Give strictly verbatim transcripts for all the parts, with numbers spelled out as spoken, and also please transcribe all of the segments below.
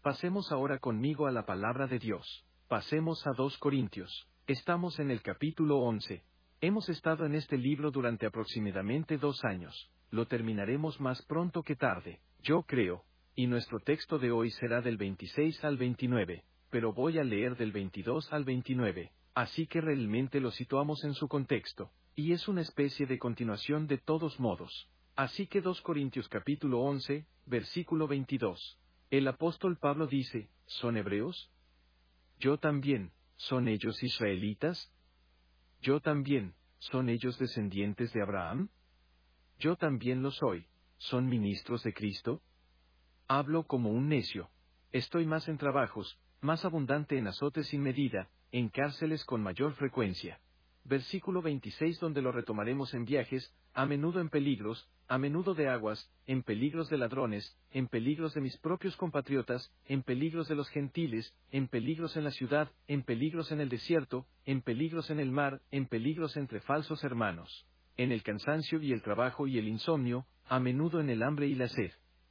Pasemos ahora conmigo a la palabra de Dios. Pasemos a dos Corintios. Estamos en el capítulo once. Hemos estado en este libro durante aproximadamente dos años. Lo terminaremos más pronto que tarde, yo creo. Y nuestro texto de hoy será del veintiséis al veintinueve, pero voy a leer del veintidós al veintinueve, así que realmente lo situamos en su contexto, y es una especie de continuación de todos modos. Así que dos Corintios capítulo once, versículo veintidós. El apóstol Pablo dice, ¿son hebreos? Yo también. ¿Son ellos israelitas? Yo también. ¿Son ellos descendientes de Abraham? Yo también lo soy. ¿Son ministros de Cristo? Hablo como un necio. Estoy más en trabajos, más abundante en azotes sin medida, en cárceles con mayor frecuencia. Versículo veintiséis, donde lo retomaremos: en viajes, a menudo en peligros, a menudo de aguas, en peligros de ladrones, en peligros de mis propios compatriotas, en peligros de los gentiles, en peligros en la ciudad, en peligros en el desierto, en peligros en el mar, en peligros entre falsos hermanos, en el cansancio y el trabajo y el insomnio, a menudo en el hambre y la sed,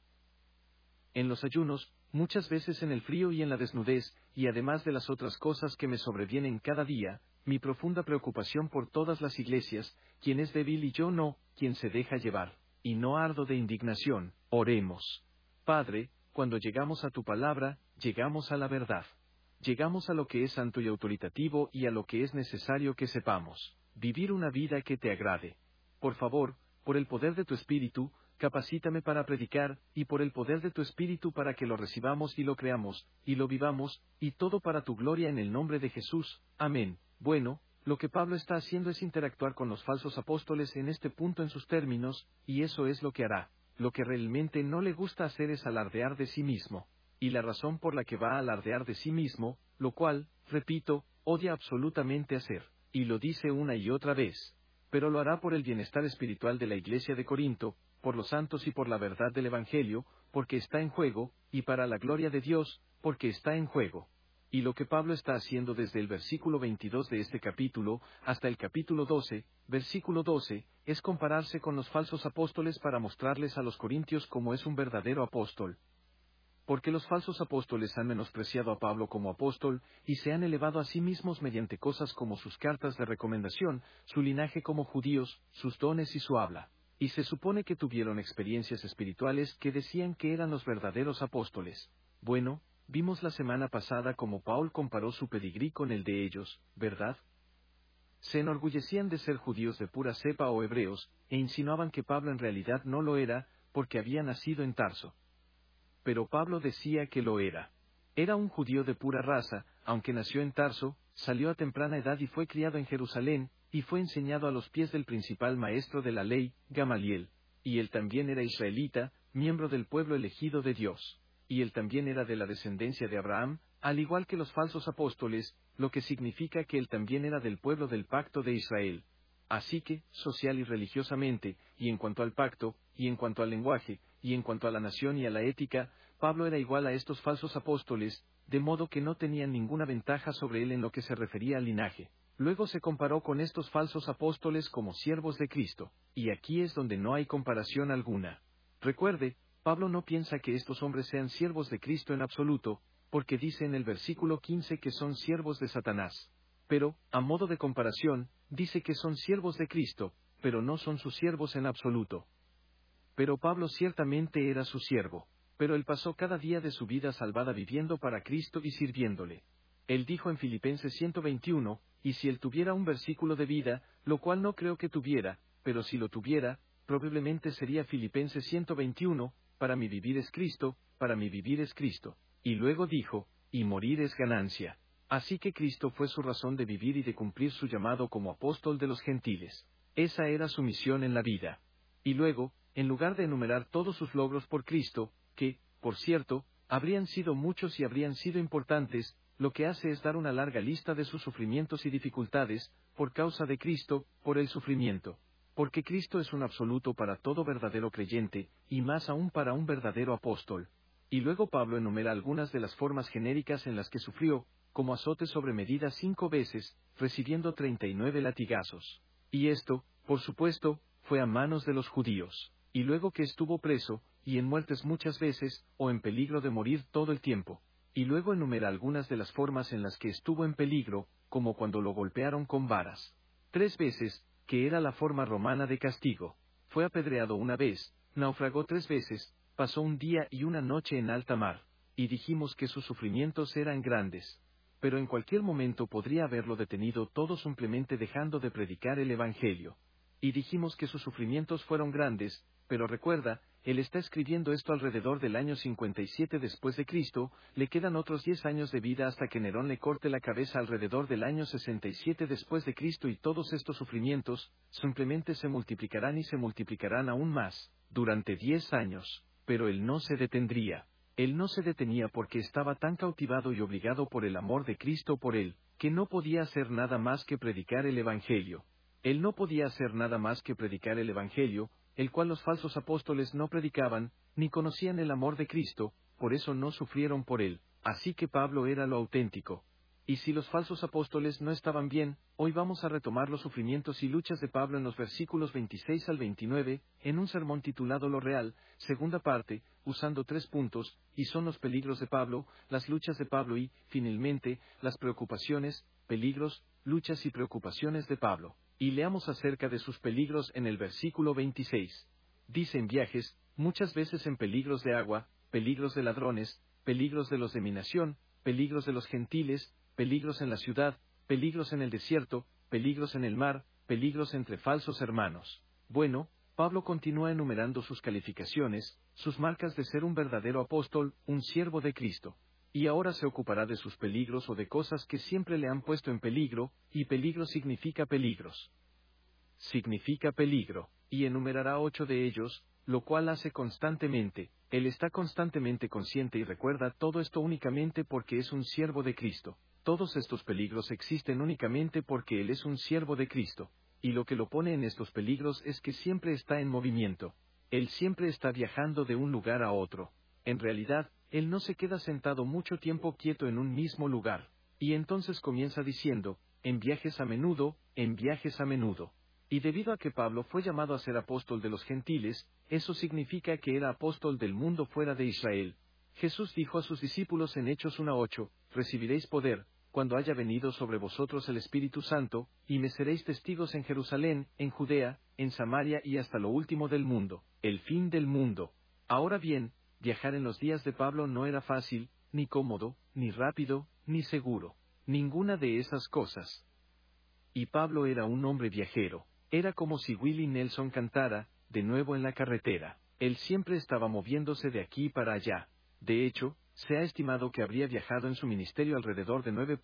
en los ayunos, muchas veces en el frío y en la desnudez, y además de las otras cosas que me sobrevienen cada día, mi profunda preocupación por todas las iglesias, quien es débil y yo no, quien se deja llevar, y no ardo de indignación. Oremos. Padre, cuando llegamos a tu palabra, llegamos a la verdad. Llegamos a lo que es santo y autoritativo y a lo que es necesario que sepamos. Vivir una vida que te agrade. Por favor, por el poder de tu Espíritu, capacítame para predicar, y por el poder de tu Espíritu para que lo recibamos y lo creamos, y lo vivamos, y todo para tu gloria en el nombre de Jesús. Amén. Bueno, lo que Pablo está haciendo es interactuar con los falsos apóstoles en este punto en sus términos, y eso es lo que hará. Lo que realmente no le gusta hacer es alardear de sí mismo. Y la razón por la que va a alardear de sí mismo, lo cual, repito, odia absolutamente hacer, y lo dice una y otra vez. Pero lo hará por el bienestar espiritual de la iglesia de Corinto, por los santos y por la verdad del Evangelio, porque está en juego, y para la gloria de Dios, porque está en juego. Y lo que Pablo está haciendo desde el versículo veintidós de este capítulo, hasta el capítulo doce, versículo doce, es compararse con los falsos apóstoles para mostrarles a los corintios cómo es un verdadero apóstol. Porque los falsos apóstoles han menospreciado a Pablo como apóstol, y se han elevado a sí mismos mediante cosas como sus cartas de recomendación, su linaje como judíos, sus dones y su habla. Y se supone que tuvieron experiencias espirituales que decían que eran los verdaderos apóstoles. Bueno, vimos la semana pasada cómo Paul comparó su pedigrí con el de ellos, ¿verdad? Se enorgullecían de ser judíos de pura cepa o hebreos, e insinuaban que Pablo en realidad no lo era, porque había nacido en Tarso. Pero Pablo decía que lo era. Era un judío de pura raza, aunque nació en Tarso, salió a temprana edad y fue criado en Jerusalén, y fue enseñado a los pies del principal maestro de la ley, Gamaliel. Y él también era israelita, miembro del pueblo elegido de Dios. Y él también era de la descendencia de Abraham, al igual que los falsos apóstoles, lo que significa que él también era del pueblo del pacto de Israel. Así que, social y religiosamente, y en cuanto al pacto, y en cuanto al lenguaje, y en cuanto a la nación y a la ética, Pablo era igual a estos falsos apóstoles, de modo que no tenían ninguna ventaja sobre él en lo que se refería al linaje. Luego se comparó con estos falsos apóstoles como siervos de Cristo, y aquí es donde no hay comparación alguna. Recuerde, Pablo no piensa que estos hombres sean siervos de Cristo en absoluto, porque dice en el versículo quince que son siervos de Satanás. Pero, a modo de comparación, dice que son siervos de Cristo, pero no son sus siervos en absoluto. Pero Pablo ciertamente era su siervo. Pero él pasó cada día de su vida salvada viviendo para Cristo y sirviéndole. Él dijo en Filipenses ciento veintiuno, y si él tuviera un versículo de vida, lo cual no creo que tuviera, pero si lo tuviera, probablemente sería Filipenses ciento veintiuno, para mi vivir es Cristo, para mi vivir es Cristo. Y luego dijo, y morir es ganancia. Así que Cristo fue su razón de vivir y de cumplir su llamado como apóstol de los gentiles. Esa era su misión en la vida. Y luego, en lugar de enumerar todos sus logros por Cristo, que, por cierto, habrían sido muchos y habrían sido importantes, lo que hace es dar una larga lista de sus sufrimientos y dificultades, por causa de Cristo, por el sufrimiento. Porque Cristo es un absoluto para todo verdadero creyente, y más aún para un verdadero apóstol. Y luego Pablo enumera algunas de las formas genéricas en las que sufrió, como azote sobre medida cinco veces, recibiendo treinta y nueve latigazos. Y esto, por supuesto, fue a manos de los judíos. Y luego que estuvo preso, y en muertes muchas veces, o en peligro de morir todo el tiempo. Y luego enumera algunas de las formas en las que estuvo en peligro, como cuando lo golpearon con varas. Tres veces, que era la forma romana de castigo. Fue apedreado una vez, naufragó tres veces, pasó un día y una noche en alta mar. Y dijimos que sus sufrimientos eran grandes. Pero en cualquier momento podría haberlo detenido todo simplemente dejando de predicar el Evangelio. Y dijimos que sus sufrimientos fueron grandes, pero recuerda, él está escribiendo esto alrededor del año cincuenta y siete después de Cristo, le quedan otros diez años de vida hasta que Nerón le corte la cabeza alrededor del año sesenta y siete después de Cristo, y todos estos sufrimientos, simplemente se multiplicarán y se multiplicarán aún más, durante diez años, pero él no se detendría. Él no se detenía porque estaba tan cautivado y obligado por el amor de Cristo por él, que no podía hacer nada más que predicar el Evangelio. Él no podía hacer nada más que predicar el Evangelio, el cual los falsos apóstoles no predicaban, ni conocían el amor de Cristo, por eso no sufrieron por él. Así que Pablo era lo auténtico. Y si los falsos apóstoles no estaban bien, hoy vamos a retomar los sufrimientos y luchas de Pablo en los versículos veintiséis al veintinueve, en un sermón titulado Lo Real, segunda parte, usando tres puntos, y son los peligros de Pablo, las luchas de Pablo y, finalmente, las preocupaciones, peligros, luchas y preocupaciones de Pablo. Y leamos acerca de sus peligros en el versículo veintiséis. Dice en viajes, muchas veces en peligros de agua, peligros de ladrones, peligros de los de mi nación, peligros de los gentiles, peligros en la ciudad, peligros en el desierto, peligros en el mar, peligros entre falsos hermanos. Bueno, Pablo continúa enumerando sus calificaciones, sus marcas de ser un verdadero apóstol, un siervo de Cristo. Y ahora se ocupará de sus peligros o de cosas que siempre le han puesto en peligro, y peligro significa peligros. Significa peligro, y enumerará ocho de ellos, lo cual hace constantemente. Él está constantemente consciente y recuerda todo esto únicamente porque es un siervo de Cristo. Todos estos peligros existen únicamente porque él es un siervo de Cristo. Y lo que lo pone en estos peligros es que siempre está en movimiento. Él siempre está viajando de un lugar a otro. En realidad, él no se queda sentado mucho tiempo quieto en un mismo lugar. Y entonces comienza diciendo, en viajes a menudo, en viajes a menudo. Y debido a que Pablo fue llamado a ser apóstol de los gentiles, eso significa que era apóstol del mundo fuera de Israel. Jesús dijo a sus discípulos en Hechos uno ocho, recibiréis poder, cuando haya venido sobre vosotros el Espíritu Santo, y me seréis testigos en Jerusalén, en Judea, en Samaria y hasta lo último del mundo, el fin del mundo. Ahora bien, viajar en los días de Pablo no era fácil, ni cómodo, ni rápido, ni seguro. Ninguna de esas cosas. Y Pablo era un hombre viajero. Era como si Willie Nelson cantara, de nuevo en la carretera. Él siempre estaba moviéndose de aquí para allá. De hecho, se ha estimado que habría viajado en su ministerio alrededor de nueve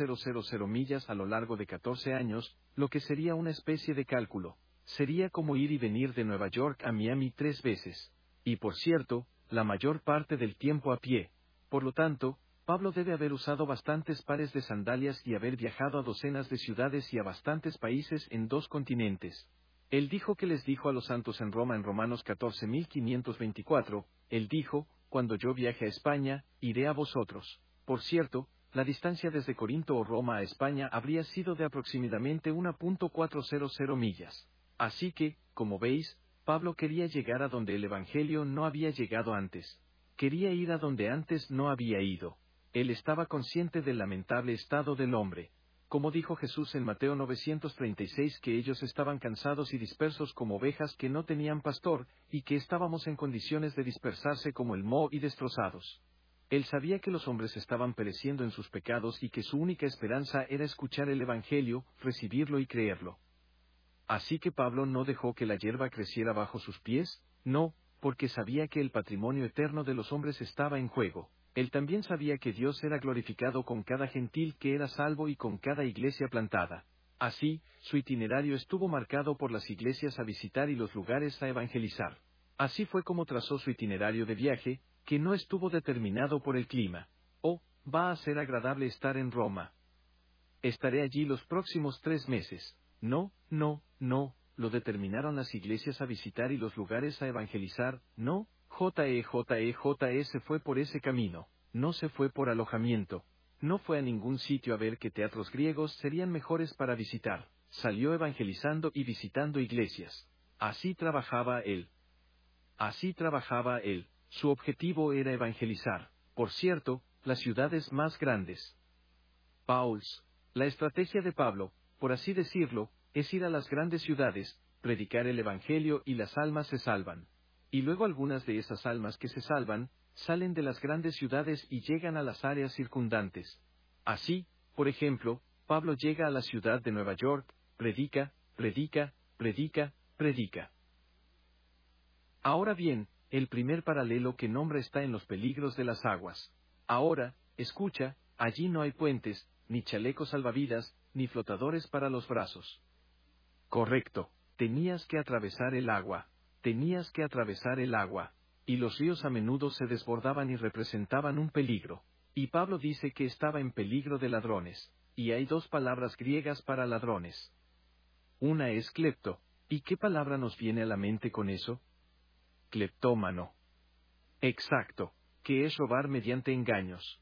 mil millas a lo largo de catorce años, lo que sería una especie de cálculo. Sería como ir y venir de Nueva York a Miami tres veces. Y por cierto, la mayor parte del tiempo a pie. Por lo tanto, Pablo debe haber usado bastantes pares de sandalias y haber viajado a docenas de ciudades y a bastantes países en dos continentes. Él dijo que les dijo a los santos en Roma en Romanos catorce mil quinientos veinticuatro, él dijo, cuando yo viaje a España, iré a vosotros. Por cierto, la distancia desde Corinto o Roma a España habría sido de aproximadamente una punto cuatrocientas millas. Así que, como veis, Pablo quería llegar a donde el Evangelio no había llegado antes. Quería ir a donde antes no había ido. Él estaba consciente del lamentable estado del hombre. Como dijo Jesús en Mateo novecientos treinta y seis que ellos estaban cansados y dispersos como ovejas que no tenían pastor, y que estábamos en condiciones de dispersarse como el moho y destrozados. Él sabía que los hombres estaban pereciendo en sus pecados y que su única esperanza era escuchar el Evangelio, recibirlo y creerlo. Así que Pablo no dejó que la hierba creciera bajo sus pies, no, porque sabía que el patrimonio eterno de los hombres estaba en juego. Él también sabía que Dios era glorificado con cada gentil que era salvo y con cada iglesia plantada. Así, su itinerario estuvo marcado por las iglesias a visitar y los lugares a evangelizar. Así fue como trazó su itinerario de viaje, que no estuvo determinado por el clima. Oh, va a ser agradable estar en Roma. Estaré allí los próximos tres meses. No, no, no, lo determinaron las iglesias a visitar y los lugares a evangelizar, no. J E J E J E se fue por ese camino, no se fue por alojamiento, no fue a ningún sitio a ver qué teatros griegos serían mejores para visitar, salió evangelizando y visitando iglesias. Así trabajaba él. Así trabajaba él. Su objetivo era evangelizar, por cierto, las ciudades más grandes. Pauls. La estrategia de Pablo, por así decirlo, es ir a las grandes ciudades, predicar el evangelio y las almas se salvan. Y luego algunas de esas almas que se salvan, salen de las grandes ciudades y llegan a las áreas circundantes. Así, por ejemplo, Pablo llega a la ciudad de Nueva York, predica, predica, predica, predica. Ahora bien, el primer paralelo que nombra está en los peligros de las aguas. Ahora, escucha, allí no hay puentes, ni chalecos salvavidas, ni flotadores para los brazos. Correcto, tenías que atravesar el agua, tenías que atravesar el agua, y los ríos a menudo se desbordaban y representaban un peligro. Y Pablo dice que estaba en peligro de ladrones, y hay dos palabras griegas para ladrones. Una es clepto, ¿y qué palabra nos viene a la mente con eso? Cleptómano. Exacto, que es robar mediante engaños.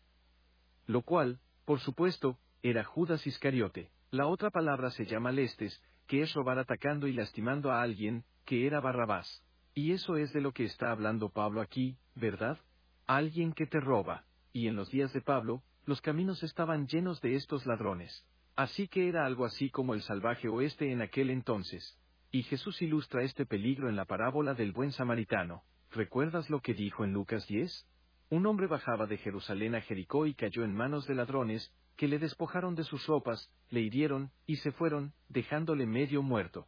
Lo cual, por supuesto, era Judas Iscariote. La otra palabra se llama lestes, que es robar atacando y lastimando a alguien, que era Barrabás. Y eso es de lo que está hablando Pablo aquí, ¿verdad? Alguien que te roba. Y en los días de Pablo, los caminos estaban llenos de estos ladrones. Así que era algo así como el salvaje oeste en aquel entonces. Y Jesús ilustra este peligro en la parábola del buen samaritano. ¿Recuerdas lo que dijo en Lucas diez? Un hombre bajaba de Jerusalén a Jericó y cayó en manos de ladrones, que le despojaron de sus ropas, le hirieron, y se fueron, dejándole medio muerto.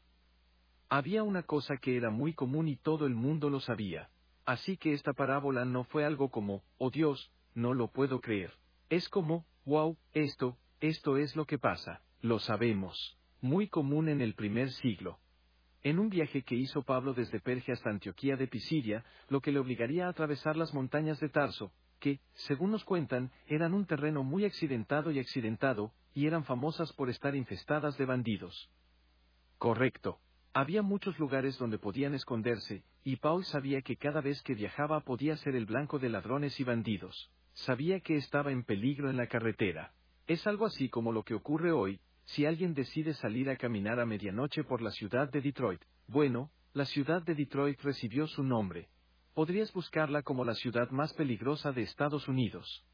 Había una cosa que era muy común y todo el mundo lo sabía. Así que esta parábola no fue algo como, oh Dios, no lo puedo creer. Es como, wow, esto, esto es lo que pasa, lo sabemos. Muy común en el primer siglo. En un viaje que hizo Pablo desde Perge hasta Antioquía de Pisidia, lo que le obligaría a atravesar las montañas de Tarso, que, según nos cuentan, eran un terreno muy accidentado y accidentado, y eran famosas por estar infestadas de bandidos. Correcto. Había muchos lugares donde podían esconderse, y Paul sabía que cada vez que viajaba podía ser el blanco de ladrones y bandidos. Sabía que estaba en peligro en la carretera. Es algo así como lo que ocurre hoy, si alguien decide salir a caminar a medianoche por la ciudad de Detroit. Bueno, la ciudad de Detroit recibió su nombre. Podrías buscarla como la ciudad más peligrosa de Estados Unidos.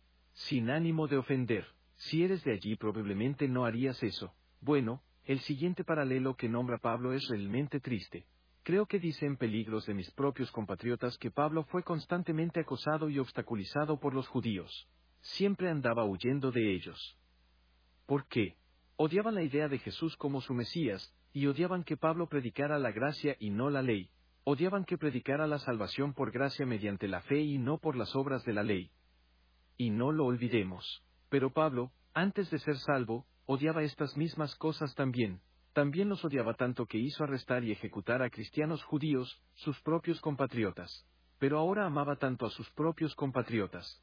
Sin ánimo de ofender, si eres de allí probablemente no harías eso. Bueno, el siguiente paralelo que nombra Pablo es realmente triste. Creo que dice en peligros de mis propios compatriotas que Pablo fue constantemente acosado y obstaculizado por los judíos. Siempre andaba huyendo de ellos. ¿Por qué? Odiaban la idea de Jesús como su Mesías, y odiaban que Pablo predicara la gracia y no la ley. Odiaban que predicara la salvación por gracia mediante la fe y no por las obras de la ley. Y no lo olvidemos. Pero Pablo, antes de ser salvo, odiaba estas mismas cosas también. También los odiaba tanto que hizo arrestar y ejecutar a cristianos judíos, sus propios compatriotas. Pero ahora amaba tanto a sus propios compatriotas.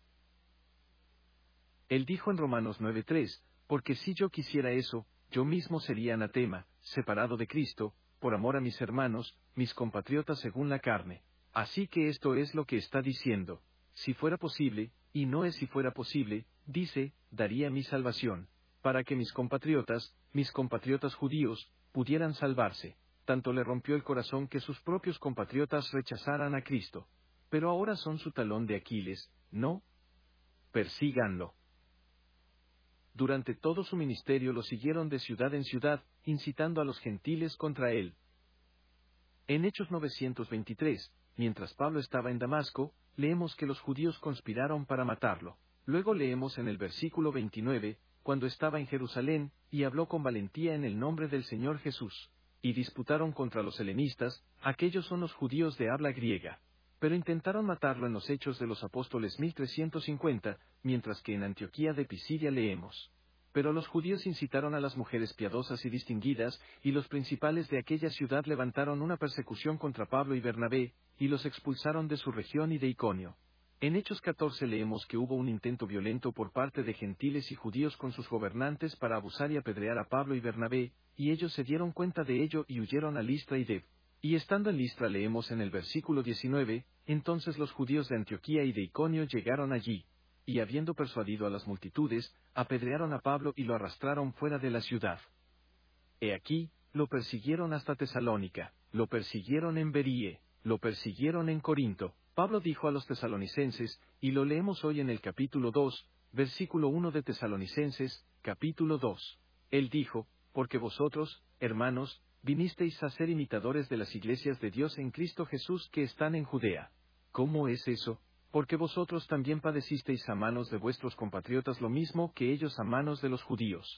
Él dijo en Romanos nueve tres, porque si yo quisiera eso, yo mismo sería anatema, separado de Cristo, por amor a mis hermanos, mis compatriotas según la carne. Así que esto es lo que está diciendo. Si fuera posible, y no es si fuera posible, dice, daría mi salvación, para que mis compatriotas, mis compatriotas judíos, pudieran salvarse. Tanto le rompió el corazón que sus propios compatriotas rechazaran a Cristo. Pero ahora son su talón de Aquiles, ¿no? Persíganlo. Durante todo su ministerio lo siguieron de ciudad en ciudad, incitando a los gentiles contra él. En Hechos novecientos veintitrés, mientras Pablo estaba en Damasco, leemos que los judíos conspiraron para matarlo. Luego leemos en el versículo veintinueve, cuando estaba en Jerusalén, y habló con valentía en el nombre del Señor Jesús. Y disputaron contra los helenistas, aquellos son los judíos de habla griega. Pero intentaron matarlo en los Hechos de los Apóstoles mil trescientos cincuenta, mientras que en Antioquía de Pisidia leemos. Pero los judíos incitaron a las mujeres piadosas y distinguidas, y los principales de aquella ciudad levantaron una persecución contra Pablo y Bernabé, y los expulsaron de su región y de Iconio. En Hechos catorce leemos que hubo un intento violento por parte de gentiles y judíos con sus gobernantes para abusar y apedrear a Pablo y Bernabé, y ellos se dieron cuenta de ello y huyeron a Listra y Derbe. Y estando en Listra leemos en el versículo diecinueve, entonces los judíos de Antioquía y de Iconio llegaron allí, y habiendo persuadido a las multitudes, apedrearon a Pablo y lo arrastraron fuera de la ciudad. He aquí, lo persiguieron hasta Tesalónica, lo persiguieron en Berie, lo persiguieron en Corinto. Pablo dijo a los tesalonicenses, y lo leemos hoy en el capítulo dos, versículo uno de Tesalonicenses, capítulo dos. Él dijo, porque vosotros, hermanos, vinisteis a ser imitadores de las iglesias de Dios en Cristo Jesús que están en Judea. ¿Cómo es eso? Porque vosotros también padecisteis a manos de vuestros compatriotas lo mismo que ellos a manos de los judíos.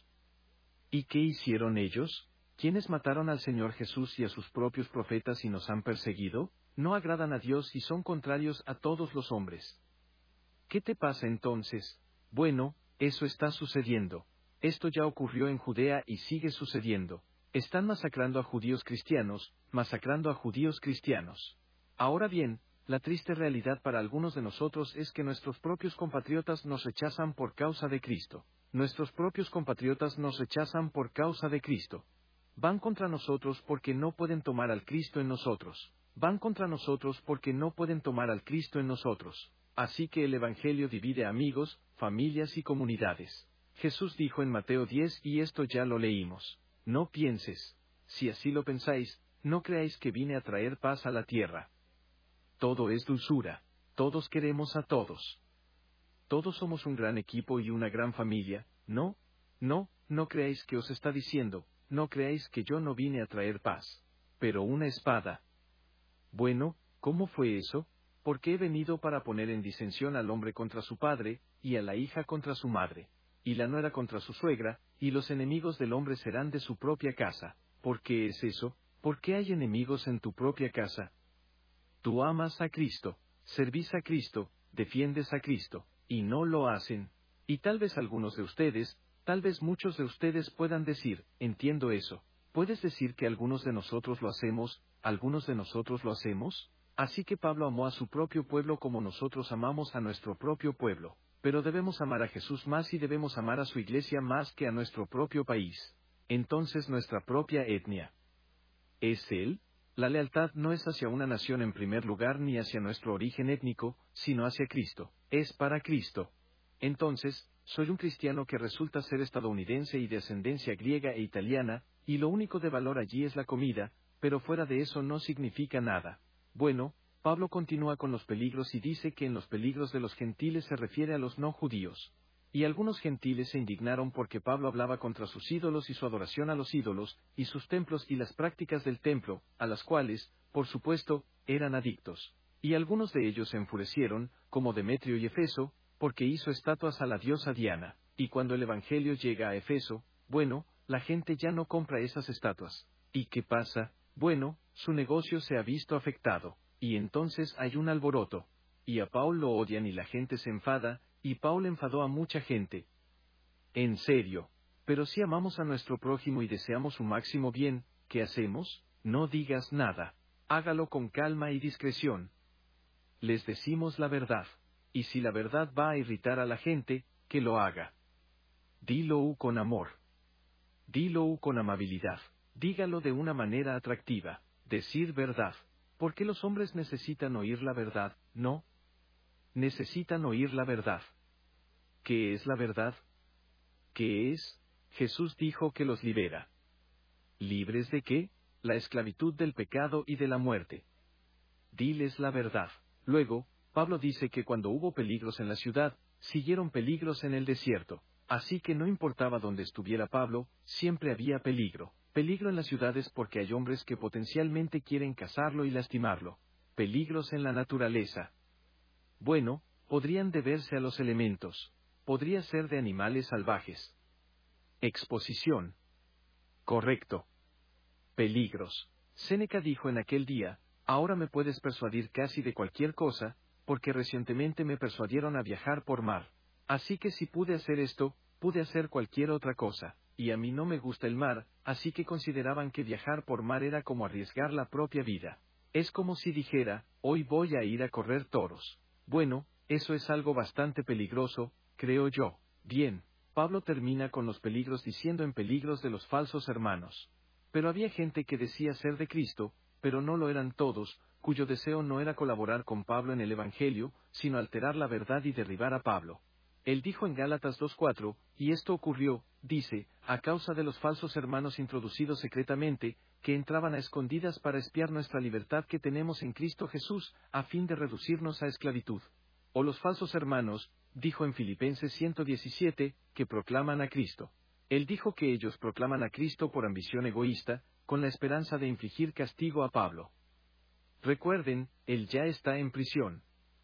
¿Y qué hicieron ellos? ¿Quiénes mataron al Señor Jesús y a sus propios profetas y nos han perseguido? No agradan a Dios y son contrarios a todos los hombres. ¿Qué te pasa entonces? Bueno, eso está sucediendo. Esto ya ocurrió en Judea y sigue sucediendo. Están masacrando a judíos cristianos, masacrando a judíos cristianos. Ahora bien, la triste realidad para algunos de nosotros es que nuestros propios compatriotas nos rechazan por causa de Cristo. Nuestros propios compatriotas nos rechazan por causa de Cristo. Van contra nosotros porque no pueden tomar al Cristo en nosotros. Van contra nosotros porque no pueden tomar al Cristo en nosotros. Así que el Evangelio divide amigos, familias y comunidades. Jesús dijo en Mateo diez y esto ya lo leímos. No pienses. Si así lo pensáis, no creáis que vine a traer paz a la tierra. Todo es dulzura. Todos queremos a todos. Todos somos un gran equipo y una gran familia, ¿no? No, no creáis que os está diciendo, no creáis que yo no vine a traer paz. Pero una espada. Bueno, ¿cómo fue eso? Porque he venido para poner en disensión al hombre contra su padre, y a la hija contra su madre, y la nuera contra su suegra, y los enemigos del hombre serán de su propia casa. ¿Por qué es eso? ¿Por qué hay enemigos en tu propia casa? Tú amas a Cristo, servís a Cristo, defiendes a Cristo, y no lo hacen. Y tal vez algunos de ustedes, tal vez muchos de ustedes puedan decir, entiendo eso. ¿Puedes decir que algunos de nosotros lo hacemos, algunos de nosotros lo hacemos? Así que Pablo amó a su propio pueblo como nosotros amamos a nuestro propio pueblo. Pero debemos amar a Jesús más y debemos amar a su iglesia más que a nuestro propio país. Entonces nuestra propia etnia. ¿Es Él? La lealtad no es hacia una nación en primer lugar ni hacia nuestro origen étnico, sino hacia Cristo. Es para Cristo. Entonces, soy un cristiano que resulta ser estadounidense y de ascendencia griega e italiana, y lo único de valor allí es la comida, pero fuera de eso no significa nada. Bueno, Pablo continúa con los peligros y dice que en los peligros de los gentiles se refiere a los no judíos. Y algunos gentiles se indignaron porque Pablo hablaba contra sus ídolos y su adoración a los ídolos, y sus templos y las prácticas del templo, a las cuales, por supuesto, eran adictos. Y algunos de ellos se enfurecieron, como Demetrio y Efeso, porque hizo estatuas a la diosa Diana, y cuando el Evangelio llega a Efeso, bueno, la gente ya no compra esas estatuas. ¿Y qué pasa? Bueno, su negocio se ha visto afectado, y entonces hay un alboroto. Y a Pablo lo odian y la gente se enfada, y Pablo enfadó a mucha gente. En serio. Pero si amamos a nuestro prójimo y deseamos su máximo bien, ¿qué hacemos? No digas nada. Hágalo con calma y discreción. Les decimos la verdad. Y si la verdad va a irritar a la gente, que lo haga. Dilo con amor. Dilo con amabilidad. Dígalo de una manera atractiva. Decir verdad. Porque los hombres necesitan oír la verdad, ¿no? Necesitan oír la verdad. ¿Qué es la verdad? ¿Qué es? Jesús dijo que los libera. ¿Libres de qué? La esclavitud del pecado y de la muerte. Diles la verdad. Luego, Pablo dice que cuando hubo peligros en la ciudad, siguieron peligros en el desierto. Así que no importaba dónde estuviera Pablo, siempre había peligro. Peligro en las ciudades porque hay hombres que potencialmente quieren cazarlo y lastimarlo. Peligros en la naturaleza. Bueno, podrían deberse a los elementos. Podría ser de animales salvajes. Exposición. Correcto. Peligros. Séneca dijo en aquel día, ahora me puedes persuadir casi de cualquier cosa, porque recientemente me persuadieron a viajar por mar. Así que si pude hacer esto, pude hacer cualquier otra cosa, y a mí no me gusta el mar, así que consideraban que viajar por mar era como arriesgar la propia vida. Es como si dijera, hoy voy a ir a correr toros. Bueno, eso es algo bastante peligroso, creo yo. Bien, Pablo termina con los peligros diciendo en peligros de los falsos hermanos. Pero había gente que decía ser de Cristo, pero no lo eran todos, cuyo deseo no era colaborar con Pablo en el Evangelio, sino alterar la verdad y derribar a Pablo. Él dijo en Gálatas dos cuatro, y esto ocurrió, dice, a causa de los falsos hermanos introducidos secretamente, que entraban a escondidas para espiar nuestra libertad que tenemos en Cristo Jesús, a fin de reducirnos a esclavitud. O los falsos hermanos, dijo en Filipenses ciento diecisiete, que proclaman a Cristo. Él dijo que ellos proclaman a Cristo por ambición egoísta, con la esperanza de infligir castigo a Pablo. Recuerden, él ya está en prisión.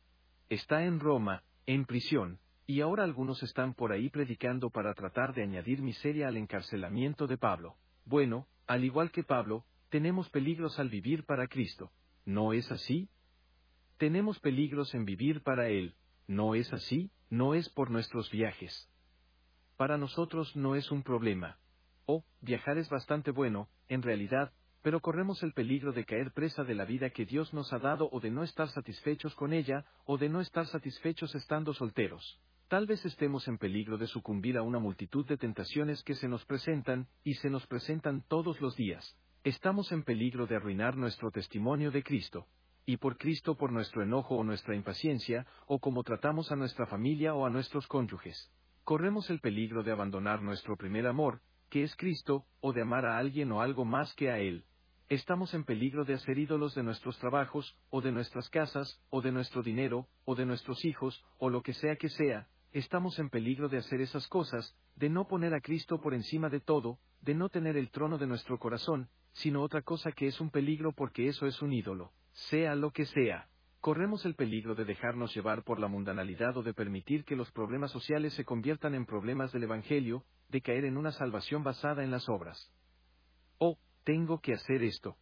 Está en Roma, en prisión, y ahora algunos están por ahí predicando para tratar de añadir miseria al encarcelamiento de Pablo. Bueno, al igual que Pablo, tenemos peligros al vivir para Cristo. ¿No es así? Tenemos peligros en vivir para Él. ¿No es así? No es por nuestros viajes. Para nosotros no es un problema. Oh, viajar es bastante bueno, en realidad, pero corremos el peligro de caer presa de la vida que Dios nos ha dado o de no estar satisfechos con ella, o de no estar satisfechos estando solteros. Tal vez estemos en peligro de sucumbir a una multitud de tentaciones que se nos presentan, y se nos presentan todos los días. Estamos en peligro de arruinar nuestro testimonio de Cristo. Y por Cristo por nuestro enojo o nuestra impaciencia, o como tratamos a nuestra familia o a nuestros cónyuges. Corremos el peligro de abandonar nuestro primer amor, que es Cristo, o de amar a alguien o algo más que a Él. Estamos en peligro de hacer ídolos de nuestros trabajos, o de nuestras casas, o de nuestro dinero, o de nuestros hijos, o lo que sea que sea. Estamos en peligro de hacer esas cosas, de no poner a Cristo por encima de todo, de no tener el trono de nuestro corazón, sino otra cosa que es un peligro porque eso es un ídolo. Sea lo que sea. Corremos el peligro de dejarnos llevar por la mundanalidad o de permitir que los problemas sociales se conviertan en problemas del Evangelio, de caer en una salvación basada en las obras. Oh, tengo que hacer esto.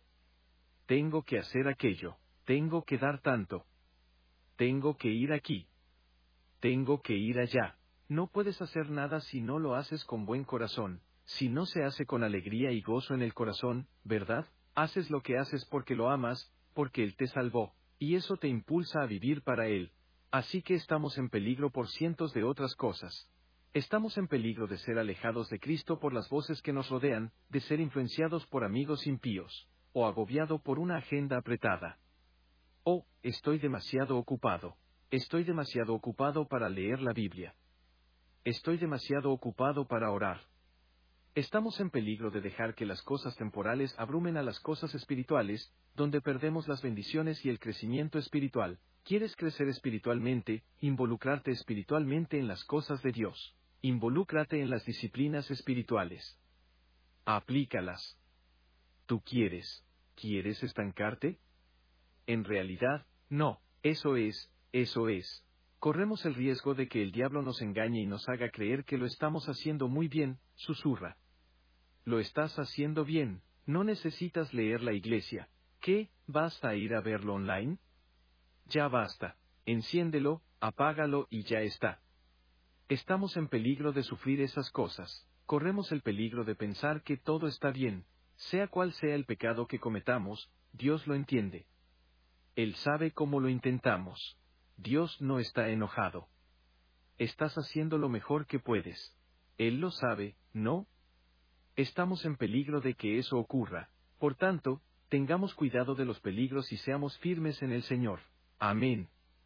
Tengo que hacer aquello. Tengo que dar tanto. Tengo que ir aquí. Tengo que ir allá. No puedes hacer nada si no lo haces con buen corazón, si no se hace con alegría y gozo en el corazón, ¿verdad? Haces lo que haces porque lo amas, porque Él te salvó, y eso te impulsa a vivir para Él. Así que estamos en peligro por cientos de otras cosas. Estamos en peligro de ser alejados de Cristo por las voces que nos rodean, de ser influenciados por amigos impíos, o agobiado por una agenda apretada. Oh, estoy demasiado ocupado. Estoy demasiado ocupado para leer la Biblia. Estoy demasiado ocupado para orar. Estamos en peligro de dejar que las cosas temporales abrumen a las cosas espirituales, donde perdemos las bendiciones y el crecimiento espiritual. ¿Quieres crecer espiritualmente? Involucrarte espiritualmente en las cosas de Dios. Involúcrate en las disciplinas espirituales. Aplícalas. ¿Tú quieres? ¿Quieres estancarte? En realidad, no. Eso es, eso es. Corremos el riesgo de que el diablo nos engañe y nos haga creer que lo estamos haciendo muy bien, susurra. Lo estás haciendo bien, no necesitas leer la iglesia. ¿Qué? ¿Vas a ir a verlo online? Ya basta. Enciéndelo, apágalo y ya está. Estamos en peligro de sufrir esas cosas. Corremos el peligro de pensar que todo está bien. Sea cual sea el pecado que cometamos, Dios lo entiende. Él sabe cómo lo intentamos. Dios no está enojado. Estás haciendo lo mejor que puedes. Él lo sabe, ¿no? Estamos en peligro de que eso ocurra. Por tanto, tengamos cuidado de los peligros y seamos firmes en el Señor. Amén.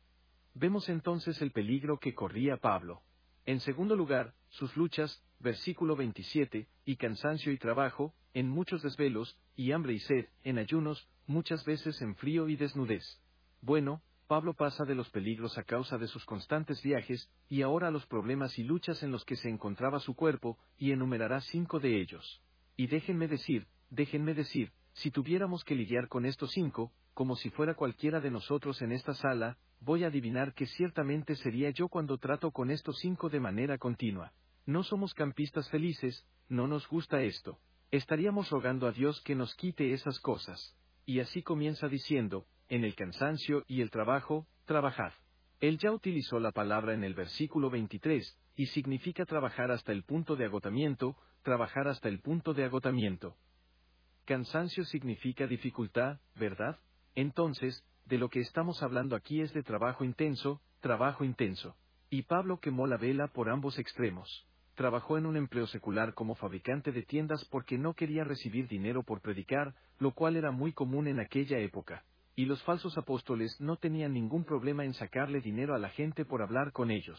Vemos entonces el peligro que corría Pablo. En segundo lugar, sus luchas, versículo veintisiete, y cansancio y trabajo, en muchos desvelos, y hambre y sed, en ayunos, muchas veces en frío y desnudez. Bueno, Pablo pasa de los peligros a causa de sus constantes viajes, y ahora a los problemas y luchas en los que se encontraba su cuerpo, y enumerará cinco de ellos. Y déjenme decir, déjenme decir, si tuviéramos que lidiar con estos cinco, como si fuera cualquiera de nosotros en esta sala, voy a adivinar que ciertamente sería yo cuando trato con estos cinco de manera continua. No somos campistas felices, no nos gusta esto. Estaríamos rogando a Dios que nos quite esas cosas. Y así comienza diciendo, en el cansancio y el trabajo, trabajad. Él ya utilizó la palabra en el versículo veintitrés, y significa trabajar hasta el punto de agotamiento, trabajar hasta el punto de agotamiento. Cansancio significa dificultad, ¿verdad? Entonces, de lo que estamos hablando aquí es de trabajo intenso, trabajo intenso. Y Pablo quemó la vela por ambos extremos. Trabajó en un empleo secular como fabricante de tiendas porque no quería recibir dinero por predicar, lo cual era muy común en aquella época. Y los falsos apóstoles no tenían ningún problema en sacarle dinero a la gente por hablar con ellos.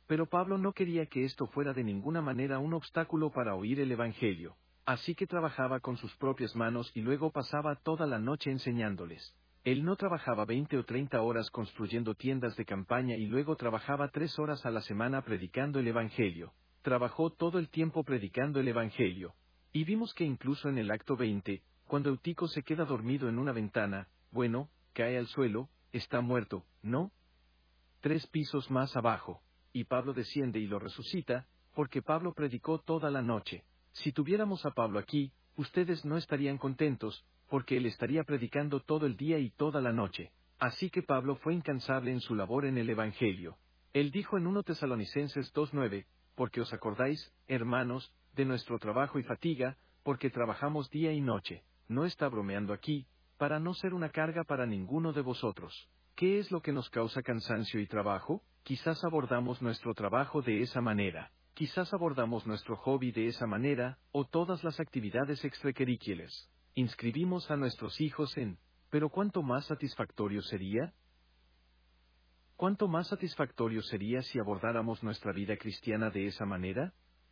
Pero Pablo no quería que esto fuera de ninguna manera un obstáculo para oír el Evangelio. Así que trabajaba con sus propias manos y luego pasaba toda la noche enseñándoles. Él no trabajaba veinte o treinta horas construyendo tiendas de campaña y luego trabajaba tres horas a la semana predicando el Evangelio. Trabajó todo el tiempo predicando el Evangelio. Y vimos que incluso en el acto veinte, cuando Eutico se queda dormido en una ventana, bueno, cae al suelo, está muerto, ¿no? Tres pisos más abajo. Y Pablo desciende y lo resucita, porque Pablo predicó toda la noche. Si tuviéramos a Pablo aquí, ustedes no estarían contentos, porque él estaría predicando todo el día y toda la noche. Así que Pablo fue incansable en su labor en el Evangelio. Él dijo en primera Tesalonicenses dos nueve, porque os acordáis, hermanos, de nuestro trabajo y fatiga, porque trabajamos día y noche. No está bromeando aquí, para no ser una carga para ninguno de vosotros. ¿Qué es lo que nos causa cansancio y trabajo? Quizás abordamos nuestro trabajo de esa manera. Quizás abordamos nuestro hobby de esa manera, o todas las actividades extracurriculares. Inscribimos a nuestros hijos en, pero ¿cuánto más satisfactorio sería? ¿Cuánto más satisfactorio sería si abordáramos nuestra vida cristiana de esa manera?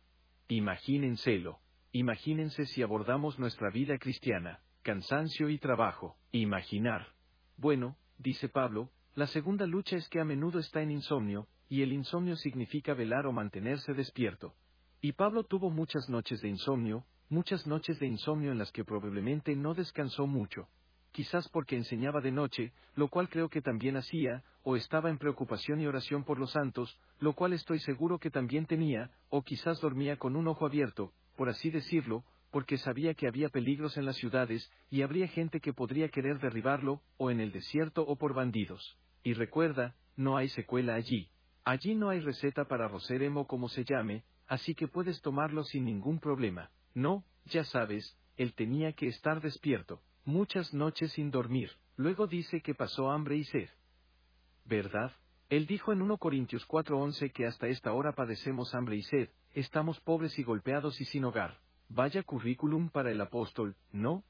Imagínenselo. Imagínense si abordamos nuestra vida cristiana, cansancio y trabajo. Imaginar. Bueno, dice Pablo, la segunda lucha es que a menudo está en insomnio, y el insomnio significa velar o mantenerse despierto. Y Pablo tuvo muchas noches de insomnio, muchas noches de insomnio en las que probablemente no descansó mucho. Quizás porque enseñaba de noche, lo cual creo que también hacía, o estaba en preocupación y oración por los santos, lo cual estoy seguro que también tenía, o quizás dormía con un ojo abierto, por así decirlo, porque sabía que había peligros en las ciudades, y habría gente que podría querer derribarlo, o en el desierto o por bandidos. Y recuerda, no hay secuela allí. Allí no hay receta para Roseremo como se llame, así que puedes tomarlo sin ningún problema. No, ya sabes, él tenía que estar despierto, muchas noches sin dormir. Luego dice que pasó hambre y sed. ¿Verdad? Él dijo en primera Corintios cuatro once que hasta esta hora padecemos hambre y sed, estamos pobres y golpeados y sin hogar. Vaya currículum para el apóstol, ¿no?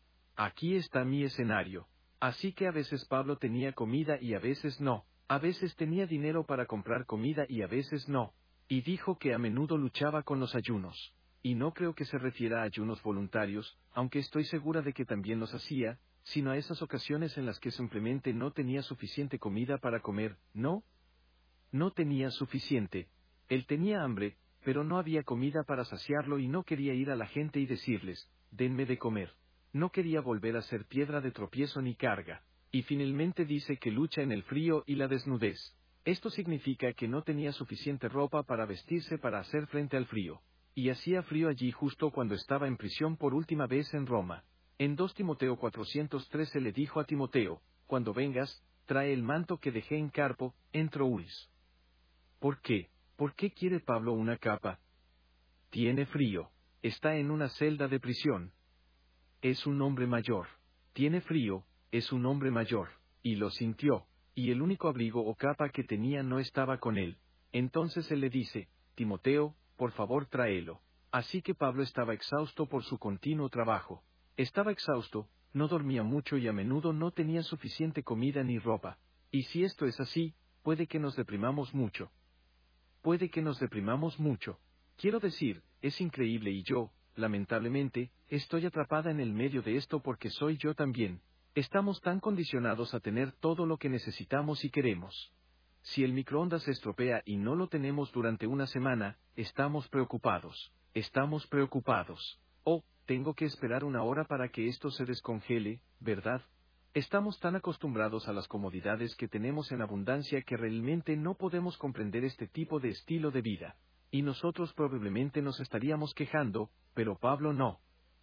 Aquí está mi escenario. Así que a veces Pablo tenía comida y a veces no. A veces tenía dinero para comprar comida y a veces no. Y dijo que a menudo luchaba con los ayunos. Y no creo que se refiera a ayunos voluntarios, aunque estoy segura de que también los hacía, sino a esas ocasiones en las que simplemente no tenía suficiente comida para comer, ¿no? No tenía suficiente. Él tenía hambre, pero no había comida para saciarlo y no quería ir a la gente y decirles, denme de comer. No quería volver a ser piedra de tropiezo ni carga. Y finalmente dice que lucha en el frío y la desnudez. Esto significa que no tenía suficiente ropa para vestirse para hacer frente al frío. Y hacía frío allí justo cuando estaba en prisión por última vez en Roma. En dos Timoteo cuatrocientos trece le dijo a Timoteo, cuando vengas, trae el manto que dejé en Carpo, en Troas. ¿Por qué? ¿Por qué quiere Pablo una capa? Tiene frío. Está en una celda de prisión. Es un hombre mayor. Tiene frío, es un hombre mayor. Y lo sintió. Y el único abrigo o capa que tenía no estaba con él. Entonces él le dice, Timoteo, por favor tráelo. Así que Pablo estaba exhausto por su continuo trabajo. Estaba exhausto, no dormía mucho y a menudo no tenía suficiente comida ni ropa. Y si esto es así, puede que nos deprimamos mucho. Puede que nos deprimamos mucho. Quiero decir, es increíble y yo, lamentablemente, estoy atrapada en el medio de esto porque soy yo también. Estamos tan condicionados a tener todo lo que necesitamos y queremos. Si el microondas se estropea y no lo tenemos durante una semana, estamos preocupados. Estamos preocupados. Oh, tengo que esperar una hora para que esto se descongele, ¿verdad? Estamos tan acostumbrados a las comodidades que tenemos en abundancia que realmente no podemos comprender este tipo de estilo de vida. Y nosotros probablemente nos estaríamos quejando, pero Pablo no.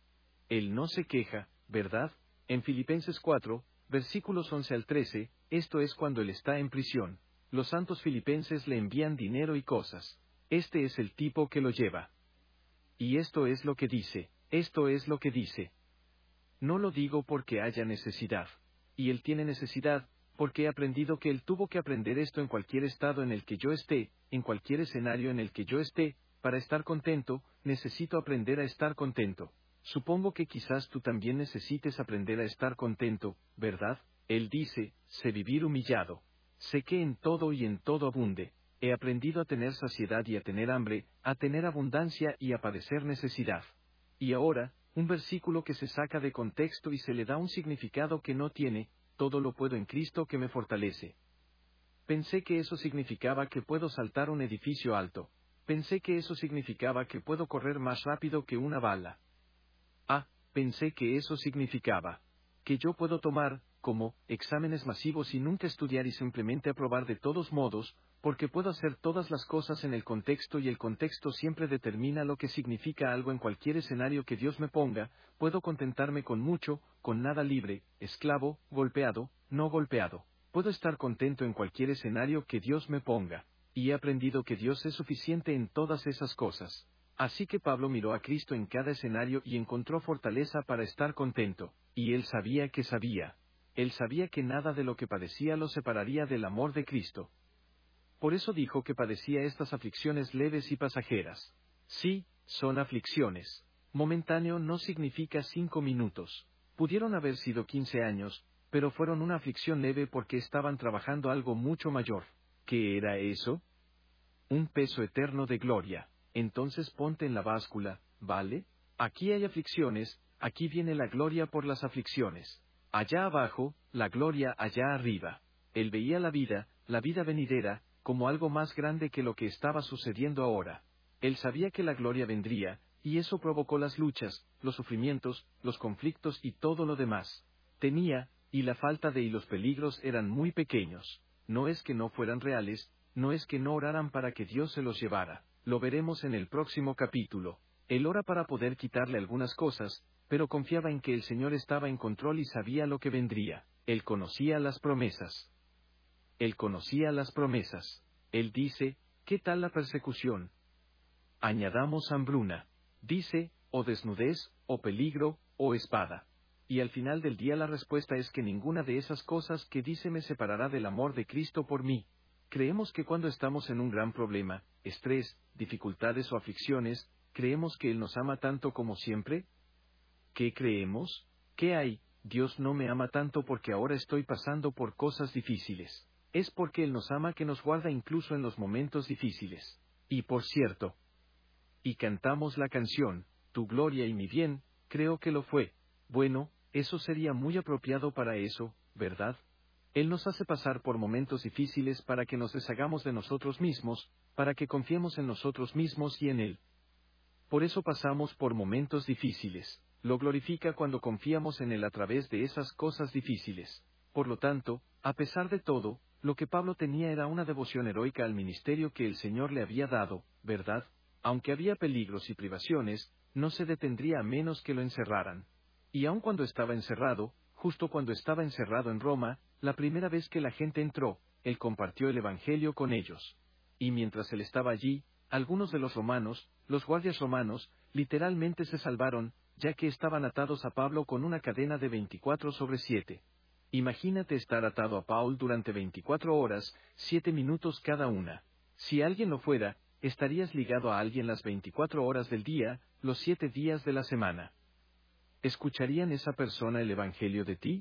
Él no se queja, ¿verdad? En Filipenses cuatro, versículos once al trece, esto es cuando él está en prisión. Los santos filipenses le envían dinero y cosas. Este es el tipo que lo lleva. Y esto es lo que dice, esto es lo que dice. No lo digo porque haya necesidad. Y él tiene necesidad, porque he aprendido que él tuvo que aprender esto en cualquier estado en el que yo esté, en cualquier escenario en el que yo esté, para estar contento, necesito aprender a estar contento. Supongo que quizás tú también necesites aprender a estar contento, ¿verdad? Él dice, sé vivir humillado. Sé que en todo y en todo abunde. he aprendido a tener saciedad y a tener hambre, a tener abundancia y a padecer necesidad. Y ahora, un versículo que se saca de contexto y se le da un significado que no tiene, todo lo puedo en Cristo que me fortalece. Pensé que eso significaba que puedo saltar un edificio alto. Pensé que eso significaba que puedo correr más rápido que una bala. Ah, pensé que eso significaba que yo puedo tomar, como, exámenes masivos y nunca estudiar y simplemente aprobar de todos modos, porque puedo hacer todas las cosas en el contexto y el contexto siempre determina lo que significa algo en cualquier escenario que Dios me ponga, puedo contentarme con mucho, con nada libre, esclavo, golpeado, no golpeado. Puedo estar contento en cualquier escenario que Dios me ponga, y he aprendido que Dios es suficiente en todas esas cosas. Así que Pablo miró a Cristo en cada escenario y encontró fortaleza para estar contento, y él sabía que sabía. Él sabía que nada de lo que padecía lo separaría del amor de Cristo. Por eso dijo que padecía estas aflicciones leves y pasajeras. Sí, son aflicciones. Momentáneo no significa cinco minutos. Pudieron haber sido quince años, pero fueron una aflicción leve porque estaban trabajando algo mucho mayor. ¿Qué era eso? Un peso eterno de gloria. Entonces ponte en la báscula, ¿vale? Aquí hay aflicciones, aquí viene la gloria por las aflicciones. Allá abajo, la gloria allá arriba. Él veía la vida, la vida venidera, como algo más grande que lo que estaba sucediendo ahora. Él sabía que la gloria vendría, y eso provocó las luchas, los sufrimientos, los conflictos y todo lo demás. Tenía, y la falta de y los peligros eran muy pequeños. No es que no fueran reales, no es que no oraran para que Dios se los llevara. Lo veremos en el próximo capítulo. Él ora para poder quitarle algunas cosas, pero confiaba en que el Señor estaba en control y sabía lo que vendría. Él conocía las promesas. Él conocía las promesas. Él dice, ¿qué tal la persecución? Añadamos hambruna. Dice, o desnudez, o peligro, o espada. Y al final del día la respuesta es que ninguna de esas cosas que dice me separará del amor de Cristo por mí. Creemos que cuando estamos en un gran problema, estrés, dificultades o aflicciones, ¿creemos que Él nos ama tanto como siempre? ¿Qué creemos? ¿Qué hay? Dios no me ama tanto porque ahora estoy pasando por cosas difíciles. Es porque Él nos ama que nos guarda incluso en los momentos difíciles. Y por cierto, y cantamos la canción, Tu gloria y mi bien, creo que lo fue. Bueno, eso sería muy apropiado para eso, ¿verdad? Él nos hace pasar por momentos difíciles para que nos deshagamos de nosotros mismos, para que confiemos en nosotros mismos y en Él. Por eso pasamos por momentos difíciles. Lo glorifica cuando confiamos en Él a través de esas cosas difíciles. Por lo tanto, a pesar de todo, lo que Pablo tenía era una devoción heroica al ministerio que el Señor le había dado, ¿verdad? Aunque había peligros y privaciones, no se detendría a menos que lo encerraran. Y aun cuando estaba encerrado, justo cuando estaba encerrado en Roma, la primera vez que la gente entró, él compartió el Evangelio con ellos. Y mientras él estaba allí, algunos de los romanos, los guardias romanos, literalmente se salvaron, ya que estaban atados a Pablo con una cadena de veinticuatro sobre siete. Imagínate estar atado a Paul durante veinticuatro horas, siete minutos cada una. Si alguien lo fuera, estarías ligado a alguien las veinticuatro horas del día, los siete días de la semana. ¿Escucharían esa persona el Evangelio de ti?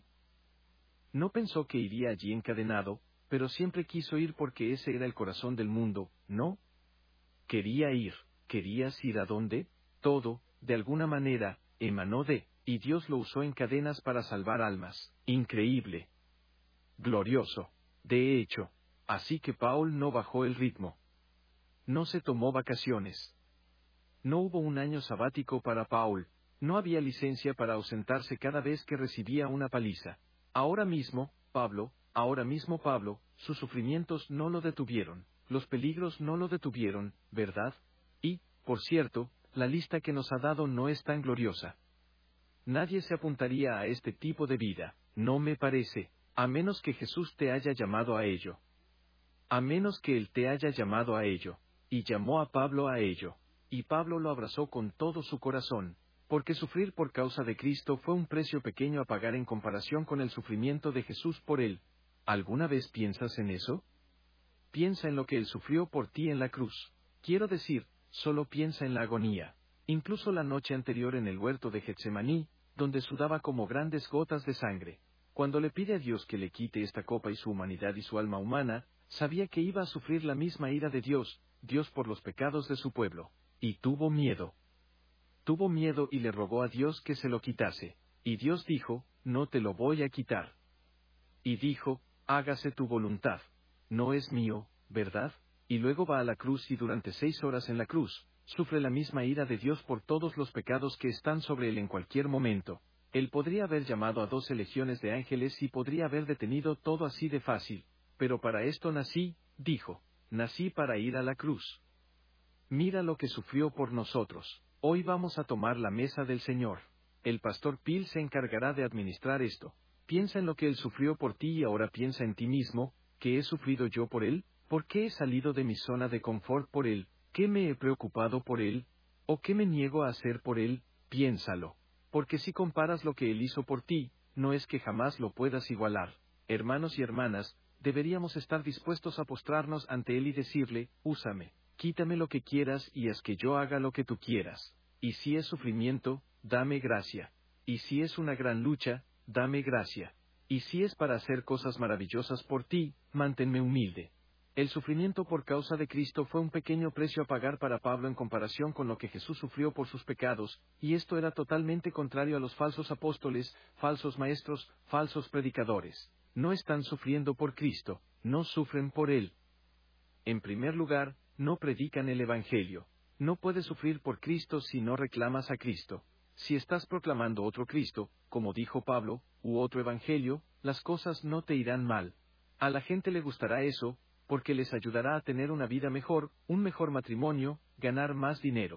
No pensó que iría allí encadenado, pero siempre quiso ir porque ese era el corazón del mundo, ¿no? Quería ir. ¿Querías ir a dónde? Todo, de alguna manera, emanó de, y Dios lo usó en cadenas para salvar almas. Increíble. Glorioso. De hecho, así que Paul no bajó el ritmo. No se tomó vacaciones. No hubo un año sabático para Paul. No había licencia para ausentarse cada vez que recibía una paliza. Ahora mismo, Pablo, ahora mismo Pablo, sus sufrimientos no lo detuvieron, los peligros no lo detuvieron, ¿verdad? Y, por cierto, la lista que nos ha dado no es tan gloriosa. Nadie se apuntaría a este tipo de vida, no me parece, a menos que Jesús te haya llamado a ello. A menos que Él te haya llamado a ello, y llamó a Pablo a ello, y Pablo lo abrazó con todo su corazón. Porque sufrir por causa de Cristo fue un precio pequeño a pagar en comparación con el sufrimiento de Jesús por él. ¿Alguna vez piensas en eso? Piensa en lo que Él sufrió por ti en la cruz. Quiero decir, solo piensa en la agonía. Incluso la noche anterior en el huerto de Getsemaní, donde sudaba como grandes gotas de sangre. Cuando le pide a Dios que le quite esta copa y su humanidad y su alma humana, Sabía que iba a sufrir la misma ira de Dios, Dios por los pecados de su pueblo. Y tuvo miedo. Tuvo miedo y le rogó a Dios que se lo quitase. Y Dios dijo, no te lo voy a quitar. Y dijo, hágase tu voluntad. No es mío, ¿verdad? Y luego va a la cruz y durante seis horas en la cruz, sufre la misma ira de Dios por todos los pecados que están sobre él en cualquier momento. Él podría haber llamado a doce legiones de ángeles y podría haber detenido todo así de fácil. Pero para esto nací, dijo. Nací para ir a la cruz. Mira lo que sufrió por nosotros. Hoy vamos a tomar la mesa del Señor. El pastor Phil se encargará de administrar esto. Piensa en lo que él sufrió por ti y ahora piensa en ti mismo, ¿qué he sufrido yo por él? ¿Por qué he salido de mi zona de confort por él? ¿Qué me he preocupado por él? ¿O qué me niego a hacer por él? Piénsalo. Porque si comparas lo que él hizo por ti, no es que jamás lo puedas igualar. Hermanos y hermanas, deberíamos estar dispuestos a postrarnos ante él y decirle, úsame, quítame lo que quieras y haz que yo haga lo que tú quieras. Y si es sufrimiento, dame gracia. Y si es una gran lucha, dame gracia. Y si es para hacer cosas maravillosas por ti, manténme humilde. El sufrimiento por causa de Cristo fue un pequeño precio a pagar para Pablo en comparación con lo que Jesús sufrió por sus pecados, y esto era totalmente contrario a los falsos apóstoles, falsos maestros, falsos predicadores. No están sufriendo por Cristo, no sufren por Él. En primer lugar, no predican el Evangelio. No puedes sufrir por Cristo si no reclamas a Cristo. Si estás proclamando otro Cristo, como dijo Pablo, u otro Evangelio, las cosas no te irán mal. A la gente le gustará eso, porque les ayudará a tener una vida mejor, un mejor matrimonio, ganar más dinero.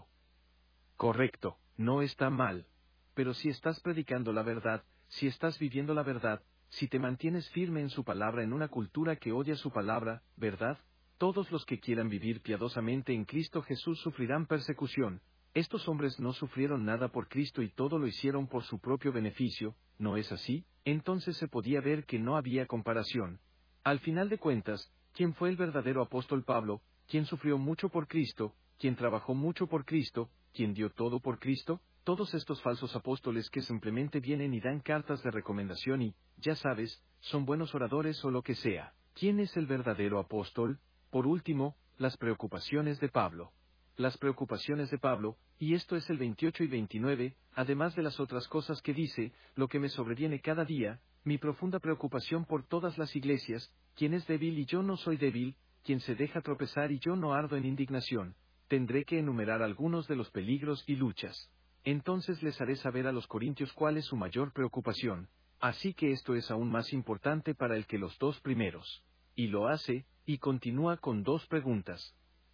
Correcto, no está mal. Pero si estás predicando la verdad, si estás viviendo la verdad, si te mantienes firme en su palabra en una cultura que odia su palabra, ¿verdad? Todos los que quieran vivir piadosamente en Cristo Jesús sufrirán persecución. Estos hombres no sufrieron nada por Cristo y todo lo hicieron por su propio beneficio, ¿no es así? Entonces se podía ver que no había comparación. Al final de cuentas, ¿quién fue el verdadero apóstol Pablo? ¿Quién sufrió mucho por Cristo? ¿Quién trabajó mucho por Cristo? ¿Quién dio todo por Cristo? Todos estos falsos apóstoles que simplemente vienen y dan cartas de recomendación y, ya sabes, son buenos oradores o lo que sea. ¿Quién es el verdadero apóstol? Por último, las preocupaciones de Pablo. Las preocupaciones de Pablo, y esto es el veintiocho y veintinueve, además de las otras cosas que dice, lo que me sobreviene cada día, mi profunda preocupación por todas las iglesias, quien es débil y yo no soy débil, quien se deja tropezar y yo no ardo en indignación, tendré que enumerar algunos de los peligros y luchas. Entonces les haré saber a los corintios cuál es su mayor preocupación, así que esto es aún más importante para el que los dos primeros. Y lo hace, y continúa con dos preguntas.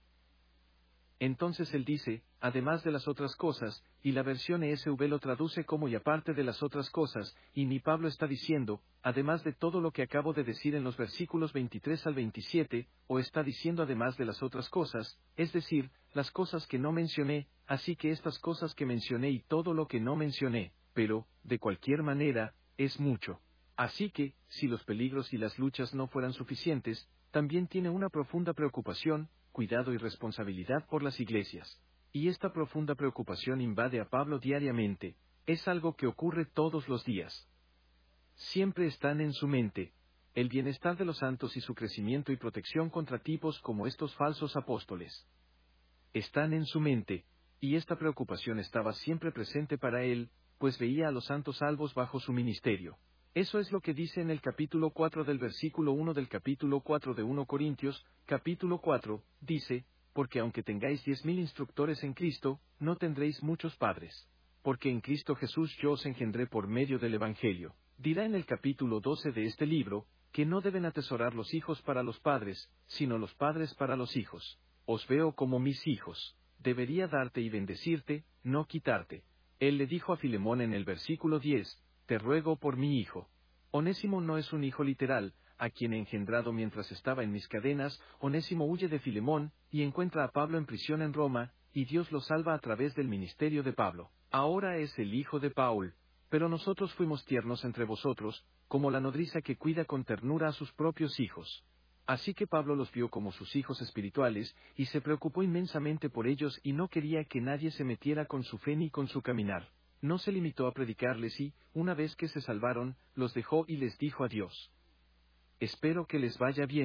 Entonces él dice, además de las otras cosas, y la versión E S V lo traduce como y aparte de las otras cosas, y ni Pablo está diciendo, además de todo lo que acabo de decir en los versículos veintitrés al veintisiete, o está diciendo además de las otras cosas, es decir, las cosas que no mencioné, así que estas cosas que mencioné y todo lo que no mencioné, pero, de cualquier manera, es mucho. Así que, si los peligros y las luchas no fueran suficientes, también tiene una profunda preocupación, cuidado y responsabilidad por las iglesias. Y esta profunda preocupación invade a Pablo diariamente, es algo que ocurre todos los días. Siempre están en su mente, el bienestar de los santos y su crecimiento y protección contra tipos como estos falsos apóstoles. Están en su mente, y esta preocupación estaba siempre presente para él, pues veía a los santos salvos bajo su ministerio. Eso es lo que dice en el capítulo cuatro del versículo uno del capítulo cuatro de primera Corintios, capítulo cuatro, dice, porque aunque tengáis diez mil instructores en Cristo, no tendréis muchos padres. Porque en Cristo Jesús yo os engendré por medio del Evangelio. Dirá en el capítulo doce de este libro, que no deben atesorar los hijos para los padres, sino los padres para los hijos. Os veo como mis hijos. Debería darte y bendecirte, no quitarte. Él le dijo a Filemón en el versículo diez, te ruego por mi hijo. Onésimo no es un hijo literal, a quien he engendrado mientras estaba en mis cadenas. Onésimo huye de Filemón, y encuentra a Pablo en prisión en Roma, y Dios lo salva a través del ministerio de Pablo. Ahora es el hijo de Paul. Pero nosotros fuimos tiernos entre vosotros, como la nodriza que cuida con ternura a sus propios hijos. Así que Pablo los vio como sus hijos espirituales, y se preocupó inmensamente por ellos y no quería que nadie se metiera con su fe ni con su caminar. No se limitó a predicarles y, una vez que se salvaron, los dejó y les dijo adiós. Espero que les vaya bien.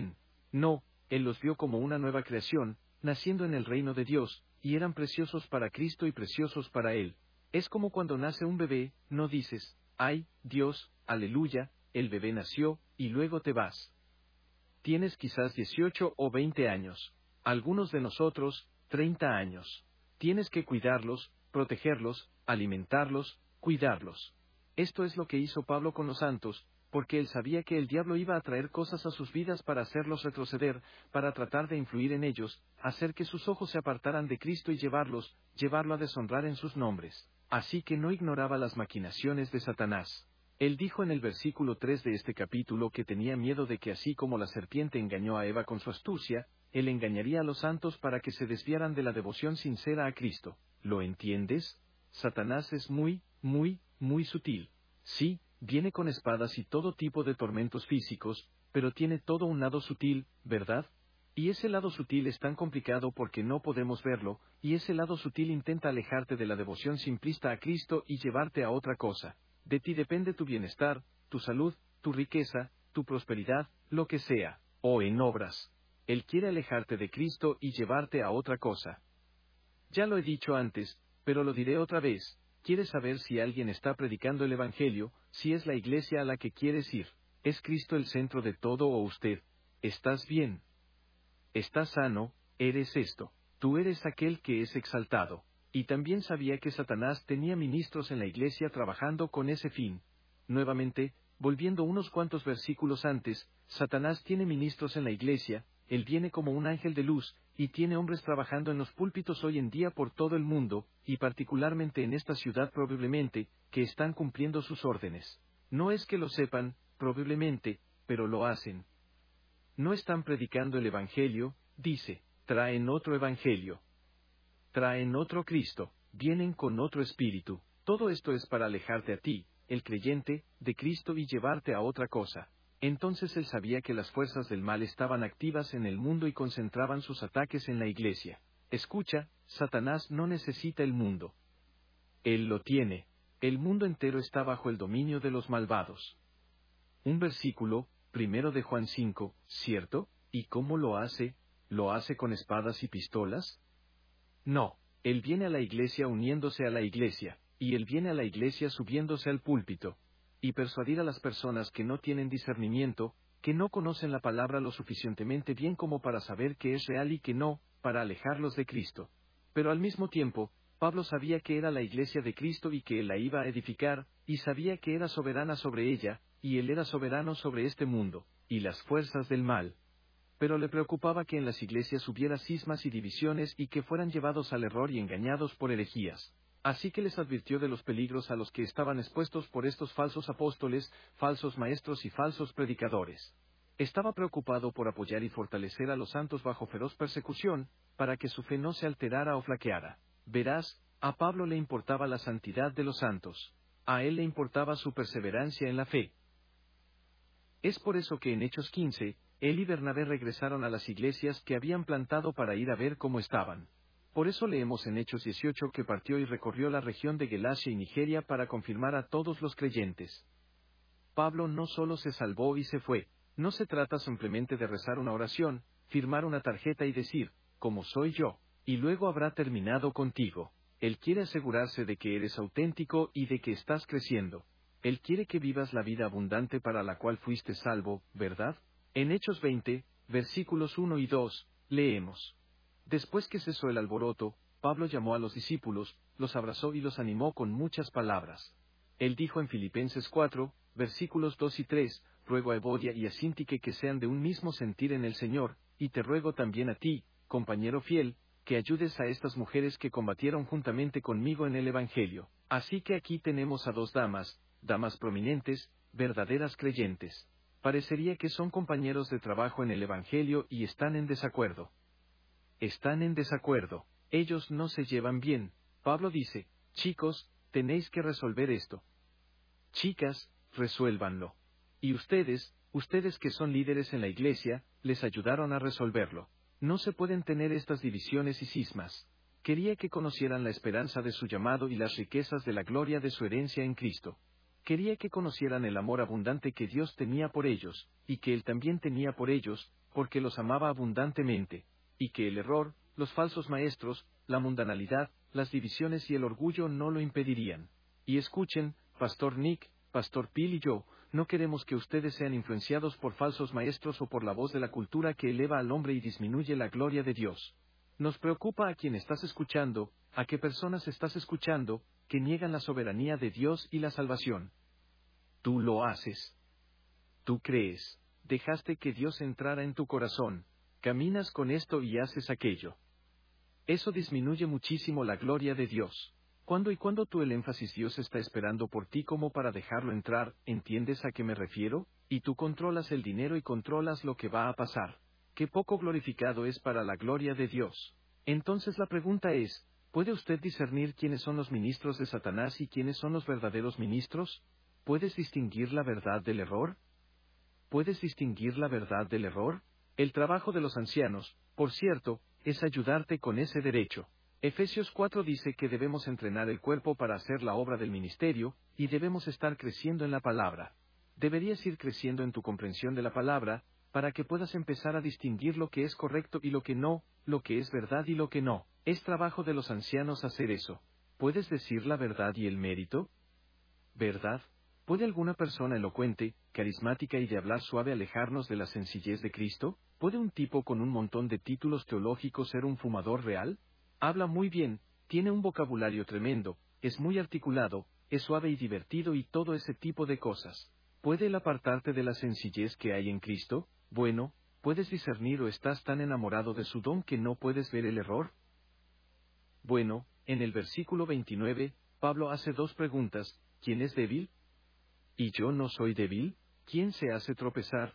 No, él los vio como una nueva creación, naciendo en el reino de Dios, y eran preciosos para Cristo y preciosos para él. Es como cuando nace un bebé, no dices, ay, Dios, aleluya, el bebé nació, y luego te vas. Tienes quizás dieciocho o veinte años. Algunos de nosotros, treinta años. Tienes que cuidarlos, protegerlos, alimentarlos, cuidarlos. Esto es lo que hizo Pablo con los santos, porque él sabía que el diablo iba a traer cosas a sus vidas para hacerlos retroceder, para tratar de influir en ellos, hacer que sus ojos se apartaran de Cristo y llevarlos, llevarlo a deshonrar en sus nombres. Así que no ignoraba las maquinaciones de Satanás. Él dijo en el versículo tres de este capítulo que tenía miedo de que así como la serpiente engañó a Eva con su astucia, él engañaría a los santos para que se desviaran de la devoción sincera a Cristo. ¿Lo entiendes? Satanás es muy, muy, muy sutil. Sí, viene con espadas y todo tipo de tormentos físicos, pero tiene todo un lado sutil, ¿verdad? Y ese lado sutil es tan complicado porque no podemos verlo, y ese lado sutil intenta alejarte de la devoción simplista a Cristo y llevarte a otra cosa. De ti depende tu bienestar, tu salud, tu riqueza, tu prosperidad, lo que sea, o en obras. Él quiere alejarte de Cristo y llevarte a otra cosa. Ya lo he dicho antes, pero lo diré otra vez. ¿Quieres saber si alguien está predicando el Evangelio, si es la iglesia a la que quieres ir? ¿Es Cristo el centro de todo o usted? ¿Estás bien? ¿Estás sano? Eres esto. Tú eres aquel que es exaltado. Y también sabía que Satanás tenía ministros en la iglesia trabajando con ese fin. Nuevamente, volviendo unos cuantos versículos antes, Satanás tiene ministros en la iglesia, él viene como un ángel de luz, y tiene hombres trabajando en los púlpitos hoy en día por todo el mundo, y particularmente en esta ciudad probablemente, que están cumpliendo sus órdenes. No es que lo sepan, probablemente, pero lo hacen. No están predicando el Evangelio, dice, traen otro Evangelio. Traen otro Cristo, vienen con otro espíritu. Todo esto es para alejarte a ti, el creyente, de Cristo y llevarte a otra cosa. Entonces él sabía que las fuerzas del mal estaban activas en el mundo y concentraban sus ataques en la iglesia. Escucha, Satanás no necesita el mundo. Él lo tiene. El mundo entero está bajo el dominio de los malvados. Un versículo, primero de Juan cinco, ¿cierto? ¿Y cómo lo hace? ¿Lo hace con espadas y pistolas? No, él viene a la iglesia uniéndose a la iglesia, y él viene a la iglesia subiéndose al púlpito, y persuadir a las personas que no tienen discernimiento, que no conocen la palabra lo suficientemente bien como para saber qué es real y qué no, para alejarlos de Cristo. Pero al mismo tiempo, Pablo sabía que era la iglesia de Cristo y que él la iba a edificar, y sabía que era soberana sobre ella, y él era soberano sobre este mundo, y las fuerzas del mal. Pero le preocupaba que en las iglesias hubiera cismas y divisiones y que fueran llevados al error y engañados por herejías. Así que les advirtió de los peligros a los que estaban expuestos por estos falsos apóstoles, falsos maestros y falsos predicadores. Estaba preocupado por apoyar y fortalecer a los santos bajo feroz persecución, para que su fe no se alterara o flaqueara. Verás, a Pablo le importaba la santidad de los santos. A él le importaba su perseverancia en la fe. Es por eso que en Hechos quince, él y Bernabé regresaron a las iglesias que habían plantado para ir a ver cómo estaban. Por eso leemos en Hechos dieciocho que partió y recorrió la región de Galacia y Nigeria para confirmar a todos los creyentes. Pablo no solo se salvó y se fue, no se trata simplemente de rezar una oración, firmar una tarjeta y decir, como soy yo, y luego habrá terminado contigo. Él quiere asegurarse de que eres auténtico y de que estás creciendo. Él quiere que vivas la vida abundante para la cual fuiste salvo, ¿verdad? En Hechos veinte, versículos uno y dos, leemos. Después que cesó el alboroto, Pablo llamó a los discípulos, los abrazó y los animó con muchas palabras. Él dijo en Filipenses cuatro, versículos dos y tres, ruego a Evodia y a Síntique que sean de un mismo sentir en el Señor, y te ruego también a ti, compañero fiel, que ayudes a estas mujeres que combatieron juntamente conmigo en el Evangelio. Así que aquí tenemos a dos damas, damas prominentes, verdaderas creyentes. Parecería que son compañeros de trabajo en el Evangelio y están en desacuerdo. Están en desacuerdo. Ellos no se llevan bien. Pablo dice, chicos, tenéis que resolver esto. Chicas, resuélvanlo. Y ustedes, ustedes que son líderes en la iglesia, les ayudaron a resolverlo. No se pueden tener estas divisiones y cismas. Quería que conocieran la esperanza de su llamado y las riquezas de la gloria de su herencia en Cristo. Quería que conocieran el amor abundante que Dios tenía por ellos, y que Él también tenía por ellos, porque los amaba abundantemente, y que el error, los falsos maestros, la mundanalidad, las divisiones y el orgullo no lo impedirían. Y escuchen, Pastor Nick, Pastor Phil y yo, no queremos que ustedes sean influenciados por falsos maestros o por la voz de la cultura que eleva al hombre y disminuye la gloria de Dios. Nos preocupa a quién estás escuchando, a qué personas estás escuchando, que niegan la soberanía de Dios y la salvación. Tú lo haces. Tú crees, dejaste que Dios entrara en tu corazón, caminas con esto y haces aquello. Eso disminuye muchísimo la gloria de Dios. ¿Cuándo y cuándo tú el énfasis Dios está esperando por ti como para dejarlo entrar? ¿Entiendes a qué me refiero? Y tú controlas el dinero y controlas lo que va a pasar. Qué poco glorificado es para la gloria de Dios. Entonces la pregunta es, ¿puede usted discernir quiénes son los ministros de Satanás y quiénes son los verdaderos ministros? ¿Puedes distinguir la verdad del error? ¿Puedes distinguir la verdad del error? El trabajo de los ancianos, por cierto, es ayudarte con ese derecho. Efesios cuatro dice que debemos entrenar el cuerpo para hacer la obra del ministerio, y debemos estar creciendo en la palabra. Deberías ir creciendo en tu comprensión de la palabra, para que puedas empezar a distinguir lo que es correcto y lo que no, lo que es verdad y lo que no. Es trabajo de los ancianos hacer eso. ¿Puedes decir la verdad y el mérito? ¿Verdad? ¿Puede alguna persona elocuente, carismática y de hablar suave alejarnos de la sencillez de Cristo? ¿Puede un tipo con un montón de títulos teológicos ser un fumador real? Habla muy bien, tiene un vocabulario tremendo, es muy articulado, es suave y divertido y todo ese tipo de cosas. ¿Puede él apartarte de la sencillez que hay en Cristo? Bueno, ¿puedes discernir o estás tan enamorado de su don que no puedes ver el error? Bueno, en el versículo veintinueve, Pablo hace dos preguntas: ¿quién es débil? ¿Y yo no soy débil? ¿Quién se hace tropezar?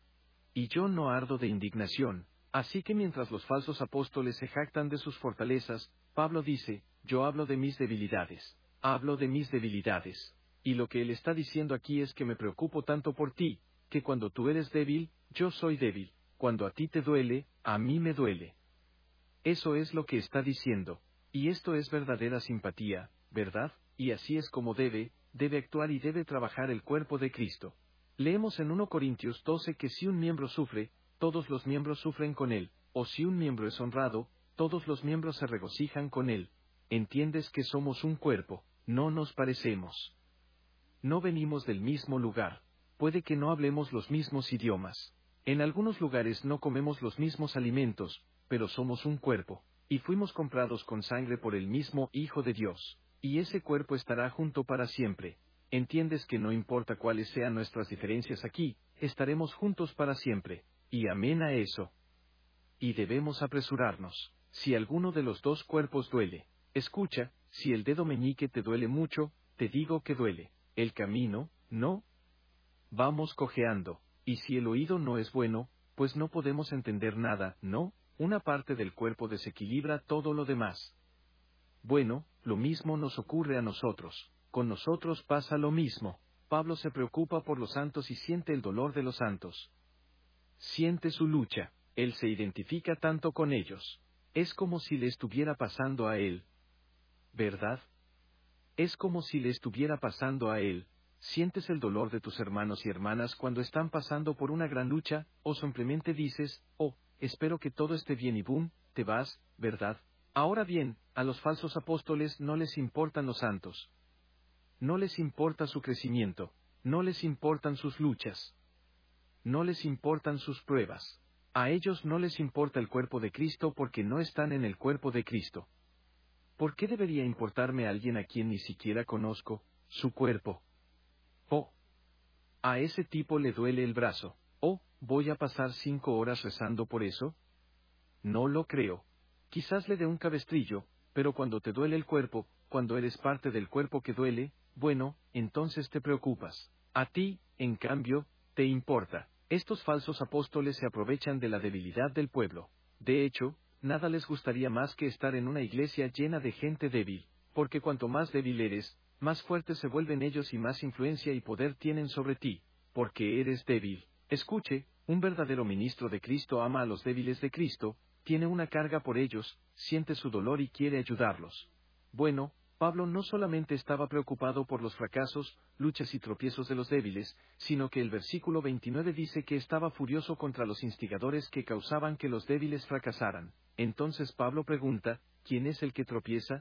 Y yo no ardo de indignación. Así que mientras los falsos apóstoles se jactan de sus fortalezas, Pablo dice, yo hablo de mis debilidades. Hablo de mis debilidades. Y lo que él está diciendo aquí es que me preocupo tanto por ti, que cuando tú eres débil, yo soy débil. Cuando a ti te duele, a mí me duele. Eso es lo que está diciendo. Y esto es verdadera simpatía, ¿verdad? Y así es como debe, debe actuar y debe trabajar el cuerpo de Cristo. Leemos en primera Corintios doce que si un miembro sufre, todos los miembros sufren con él, o si un miembro es honrado, todos los miembros se regocijan con él. ¿Entiendes que somos un cuerpo? No nos parecemos. No venimos del mismo lugar. Puede que no hablemos los mismos idiomas. En algunos lugares no comemos los mismos alimentos, pero somos un cuerpo, y fuimos comprados con sangre por el mismo Hijo de Dios, y ese cuerpo estará junto para siempre. ¿Entiendes que no importa cuáles sean nuestras diferencias aquí, estaremos juntos para siempre? Y amén a eso. Y debemos apresurarnos. Si alguno de los dos cuerpos duele, escucha, si el dedo meñique te duele mucho, te digo que duele. El camino, ¿no? Vamos cojeando. Y si el oído no es bueno, pues no podemos entender nada, ¿no? Una parte del cuerpo desequilibra todo lo demás. Bueno, lo mismo nos ocurre a nosotros. Con nosotros pasa lo mismo. Pablo se preocupa por los santos y siente el dolor de los santos. Siente su lucha. Él se identifica tanto con ellos. Es como si le estuviera pasando a él. ¿Verdad? Es como si le estuviera pasando a él. ¿Sientes el dolor de tus hermanos y hermanas cuando están pasando por una gran lucha, o simplemente dices, oh, espero que todo esté bien y boom, te vas, ¿verdad? Ahora bien, a los falsos apóstoles no les importan los santos. No les importa su crecimiento, no les importan sus luchas. No les importan sus pruebas. A ellos no les importa el cuerpo de Cristo porque no están en el cuerpo de Cristo. ¿Por qué debería importarme a alguien a quien ni siquiera conozco, su cuerpo? Oh, a ese tipo le duele el brazo. Oh, ¿voy a pasar cinco horas rezando por eso? No lo creo. Quizás le dé un cabestrillo, pero cuando te duele el cuerpo, cuando eres parte del cuerpo que duele, bueno, entonces te preocupas. A ti, en cambio, te importa. Estos falsos apóstoles se aprovechan de la debilidad del pueblo. De hecho, nada les gustaría más que estar en una iglesia llena de gente débil, porque cuanto más débil eres, más fuertes se vuelven ellos y más influencia y poder tienen sobre ti, porque eres débil. Escuche, un verdadero ministro de Cristo ama a los débiles de Cristo, tiene una carga por ellos, siente su dolor y quiere ayudarlos. Bueno, Pablo no solamente estaba preocupado por los fracasos, luchas y tropiezos de los débiles, sino que el versículo veintinueve dice que estaba furioso contra los instigadores que causaban que los débiles fracasaran. Entonces Pablo pregunta, ¿quién es el que tropieza?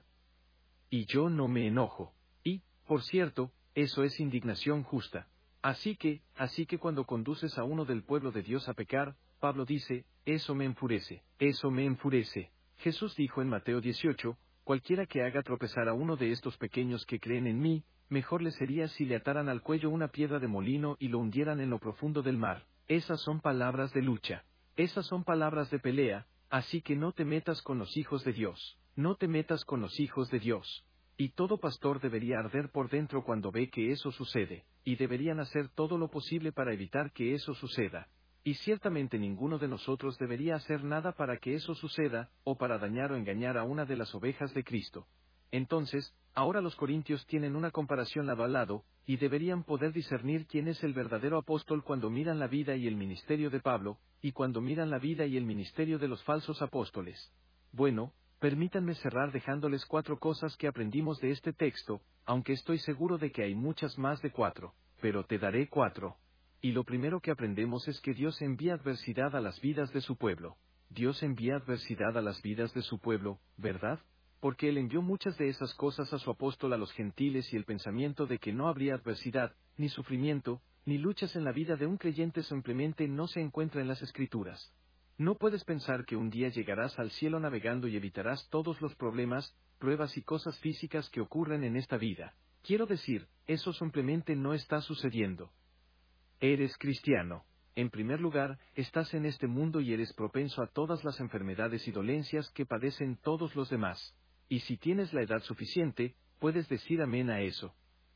Y yo no me enojo. Y, por cierto, eso es indignación justa. Así que, así que cuando conduces a uno del pueblo de Dios a pecar, Pablo dice, eso me enfurece, eso me enfurece. Jesús dijo en Mateo dieciocho, cualquiera que haga tropezar a uno de estos pequeños que creen en mí, mejor le sería si le ataran al cuello una piedra de molino y lo hundieran en lo profundo del mar. Esas son palabras de lucha. Esas son palabras de pelea, así que no te metas con los hijos de Dios. No te metas con los hijos de Dios. Y todo pastor debería arder por dentro cuando ve que eso sucede, y deberían hacer todo lo posible para evitar que eso suceda. Y ciertamente ninguno de nosotros debería hacer nada para que eso suceda, o para dañar o engañar a una de las ovejas de Cristo. Entonces, ahora los corintios tienen una comparación lado a lado, y deberían poder discernir quién es el verdadero apóstol cuando miran la vida y el ministerio de Pablo, y cuando miran la vida y el ministerio de los falsos apóstoles. Bueno, permítanme cerrar dejándoles cuatro cosas que aprendimos de este texto, aunque estoy seguro de que hay muchas más de cuatro, pero te daré cuatro. Y lo primero que aprendemos es que Dios envía adversidad a las vidas de su pueblo. Dios envía adversidad a las vidas de su pueblo, ¿verdad? Porque Él envió muchas de esas cosas a su apóstol a los gentiles y el pensamiento de que no habría adversidad, ni sufrimiento, ni luchas en la vida de un creyente simplemente no se encuentra en las Escrituras. No puedes pensar que un día llegarás al cielo navegando y evitarás todos los problemas, pruebas y cosas físicas que ocurren en esta vida. Quiero decir, eso simplemente no está sucediendo. Eres cristiano. En primer lugar, estás en este mundo y eres propenso a todas las enfermedades y dolencias que padecen todos los demás. Y si tienes la edad suficiente, puedes decir amén a eso.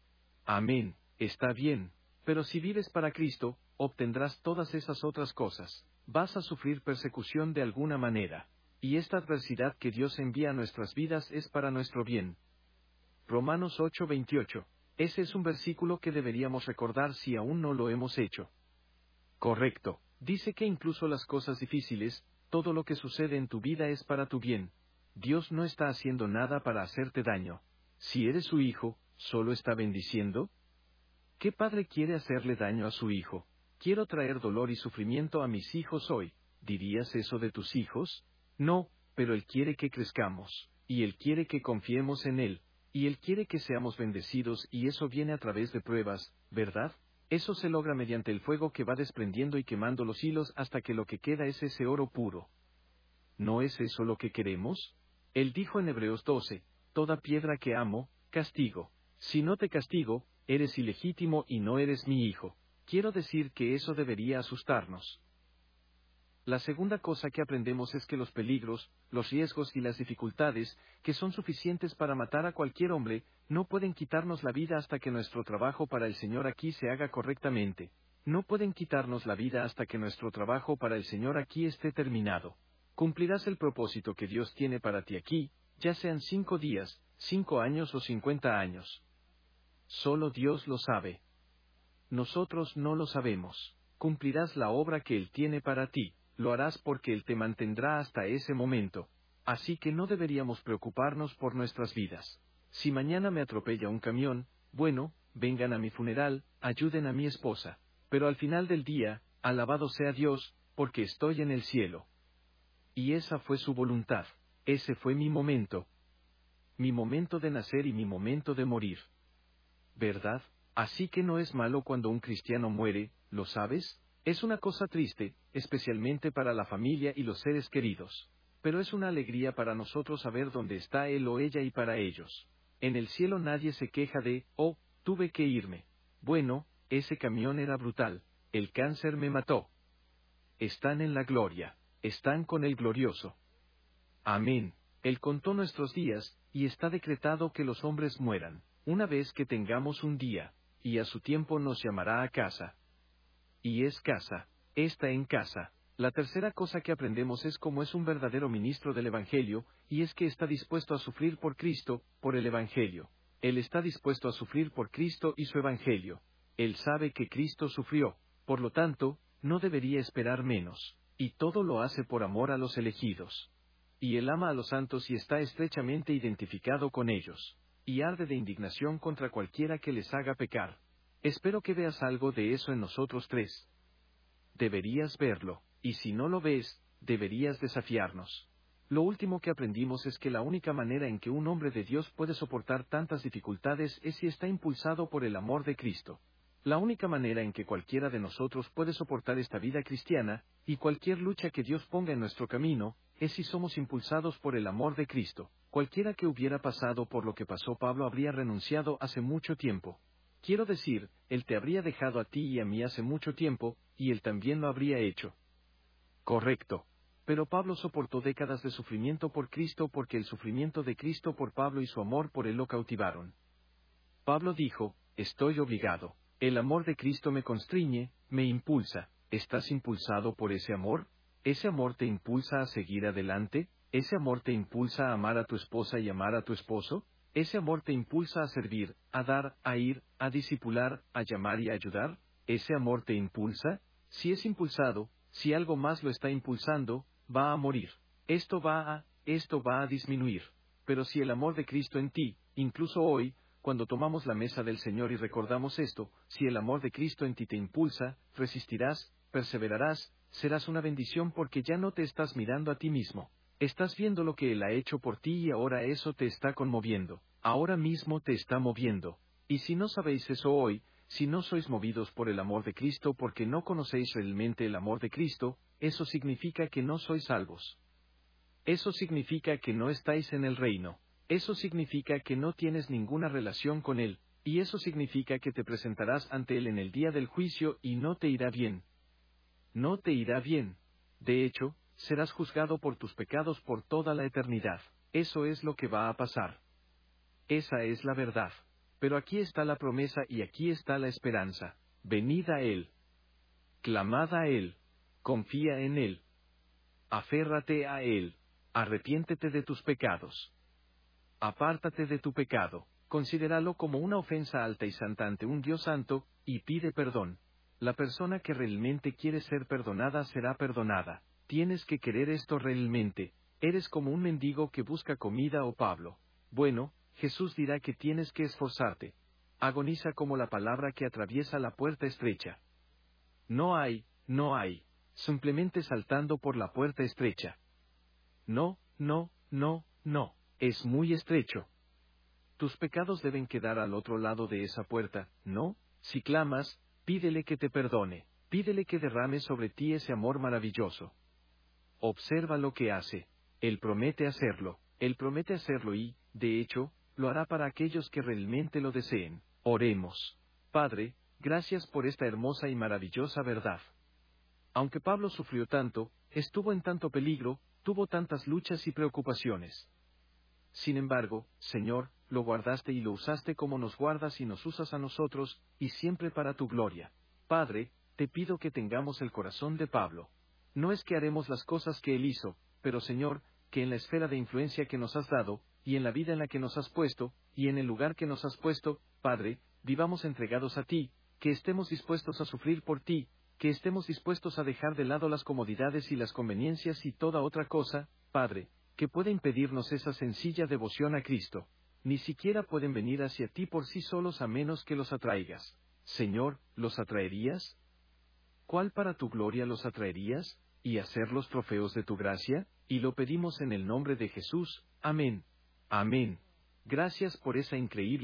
Amén, está bien. Pero si vives para Cristo, obtendrás todas esas otras cosas. Vas a sufrir persecución de alguna manera. Y esta adversidad que Dios envía a nuestras vidas es para nuestro bien. Romanos ocho veintiocho. Ese es un versículo que deberíamos recordar si aún no lo hemos hecho. Correcto. Dice que incluso las cosas difíciles, todo lo que sucede en tu vida es para tu bien. Dios no está haciendo nada para hacerte daño. Si eres su hijo, ¿solo está bendiciendo? ¿Qué padre quiere hacerle daño a su hijo? Quiero traer dolor y sufrimiento a mis hijos hoy. ¿Dirías eso de tus hijos? No, pero Él quiere que crezcamos, y Él quiere que confiemos en Él, y Él quiere que seamos bendecidos y eso viene a través de pruebas, ¿verdad? Eso se logra mediante el fuego que va desprendiendo y quemando los hilos hasta que lo que queda es ese oro puro. ¿No es eso lo que queremos? Él dijo en Hebreos doce, toda piedra que amo, castigo. Si no te castigo, eres ilegítimo y no eres mi hijo. Quiero decir que eso debería asustarnos. La segunda cosa que aprendemos es que los peligros, los riesgos y las dificultades, que son suficientes para matar a cualquier hombre, no pueden quitarnos la vida hasta que nuestro trabajo para el Señor aquí se haga correctamente. No pueden quitarnos la vida hasta que nuestro trabajo para el Señor aquí esté terminado. Cumplirás el propósito que Dios tiene para ti aquí, ya sean cinco días, cinco años o cincuenta años. Solo Dios lo sabe. Nosotros no lo sabemos. Cumplirás la obra que Él tiene para ti. Lo harás porque Él te mantendrá hasta ese momento. Así que no deberíamos preocuparnos por nuestras vidas. Si mañana me atropella un camión, bueno, vengan a mi funeral, ayuden a mi esposa. Pero al final del día, alabado sea Dios, porque estoy en el cielo. Y esa fue su voluntad. Ese fue mi momento. Mi momento de nacer y mi momento de morir. ¿Verdad? Así que no es malo cuando un cristiano muere, ¿lo sabes? Es una cosa triste, especialmente para la familia y los seres queridos. Pero es una alegría para nosotros saber dónde está él o ella y para ellos. En el cielo nadie se queja de, oh, tuve que irme. Bueno, ese camión era brutal. El cáncer me mató. Están en la gloria. Están con el glorioso. Amén. Él contó nuestros días, y está decretado que los hombres mueran, una vez que tengamos un día, y a su tiempo nos llamará a casa. Y es casa, está en casa. La tercera cosa que aprendemos es cómo es un verdadero ministro del Evangelio, y es que está dispuesto a sufrir por Cristo, por el Evangelio. Él está dispuesto a sufrir por Cristo y su Evangelio. Él sabe que Cristo sufrió, por lo tanto, no debería esperar menos, y todo lo hace por amor a los elegidos. Y Él ama a los santos y está estrechamente identificado con ellos. y arde de indignación contra cualquiera que les haga pecar. Espero que veas algo de eso en nosotros tres. Deberías verlo, y si no lo ves, deberías desafiarnos. Lo último que aprendimos es que la única manera en que un hombre de Dios puede soportar tantas dificultades es si está impulsado por el amor de Cristo. La única manera en que cualquiera de nosotros puede soportar esta vida cristiana, y cualquier lucha que Dios ponga en nuestro camino, es si somos impulsados por el amor de Cristo. Cualquiera que hubiera pasado por lo que pasó Pablo habría renunciado hace mucho tiempo. Quiero decir, él te habría dejado a ti y a mí hace mucho tiempo, y él también lo habría hecho. Correcto. Pero Pablo soportó décadas de sufrimiento por Cristo porque el sufrimiento de Cristo por Pablo y su amor por él lo cautivaron. Pablo dijo, estoy obligado. El amor de Cristo me constriñe, me impulsa. ¿Estás impulsado por ese amor? ¿Ese amor te impulsa a seguir adelante? ¿Ese amor te impulsa a amar a tu esposa y amar a tu esposo? ¿Ese amor te impulsa a servir, a dar, a ir, a discipular, a llamar y a ayudar? ¿Ese amor te impulsa? Si es impulsado, si algo más lo está impulsando, va a morir. Esto va a, esto va a disminuir. Pero si el amor de Cristo en ti, incluso hoy, cuando tomamos la mesa del Señor y recordamos esto, si el amor de Cristo en ti te impulsa, resistirás, perseverarás, serás una bendición porque ya no te estás mirando a ti mismo. Estás viendo lo que Él ha hecho por ti y ahora eso te está conmoviendo. Ahora mismo te está moviendo. Y si no sabéis eso hoy, si no sois movidos por el amor de Cristo porque no conocéis realmente el amor de Cristo, eso significa que no sois salvos. Eso significa que no estáis en el reino. Eso significa que no tienes ninguna relación con Él, y eso significa que te presentarás ante Él en el día del juicio y no te irá bien. No te irá bien. De hecho, serás juzgado por tus pecados por toda la eternidad. Eso es lo que va a pasar. Esa es la verdad. Pero aquí está la promesa y aquí está la esperanza. Venid a Él. Clamad a Él. Confía en Él. Aférrate a Él. Arrepiéntete de tus pecados. Apártate de tu pecado, considéralo como una ofensa alta y santa ante un Dios santo, y pide perdón. La persona que realmente quiere ser perdonada será perdonada. Tienes que querer esto realmente. Eres como un mendigo que busca comida o Pablo. Bueno, Jesús dirá que tienes que esforzarte. Agoniza como la palabra que atraviesa la puerta estrecha. No hay, no hay. Simplemente saltando por la puerta estrecha. No, no, no, no. Es muy estrecho. Tus pecados deben quedar al otro lado de esa puerta, ¿no? Si clamas, pídele que te perdone, pídele que derrame sobre ti ese amor maravilloso. Observa lo que hace. Él promete hacerlo, Él promete hacerlo y, de hecho, lo hará para aquellos que realmente lo deseen. Oremos. Padre, gracias por esta hermosa y maravillosa verdad. Aunque Pablo sufrió tanto, estuvo en tanto peligro, tuvo tantas luchas y preocupaciones. Sin embargo, Señor, lo guardaste y lo usaste como nos guardas y nos usas a nosotros, y siempre para tu gloria. Padre, te pido que tengamos el corazón de Pablo. No es que haremos las cosas que él hizo, pero Señor, que en la esfera de influencia que nos has dado, y en la vida en la que nos has puesto, y en el lugar que nos has puesto, Padre, vivamos entregados a ti, que estemos dispuestos a sufrir por ti, que estemos dispuestos a dejar de lado las comodidades y las conveniencias y toda otra cosa, Padre, que puede impedirnos esa sencilla devoción a Cristo. Ni siquiera pueden venir hacia ti por sí solos a menos que los atraigas. Señor, ¿los atraerías? ¿Cuál para tu gloria los atraerías? ¿Y hacerlos trofeos de tu gracia? Y lo pedimos en el nombre de Jesús. Amén. Amén. Gracias por esa increíble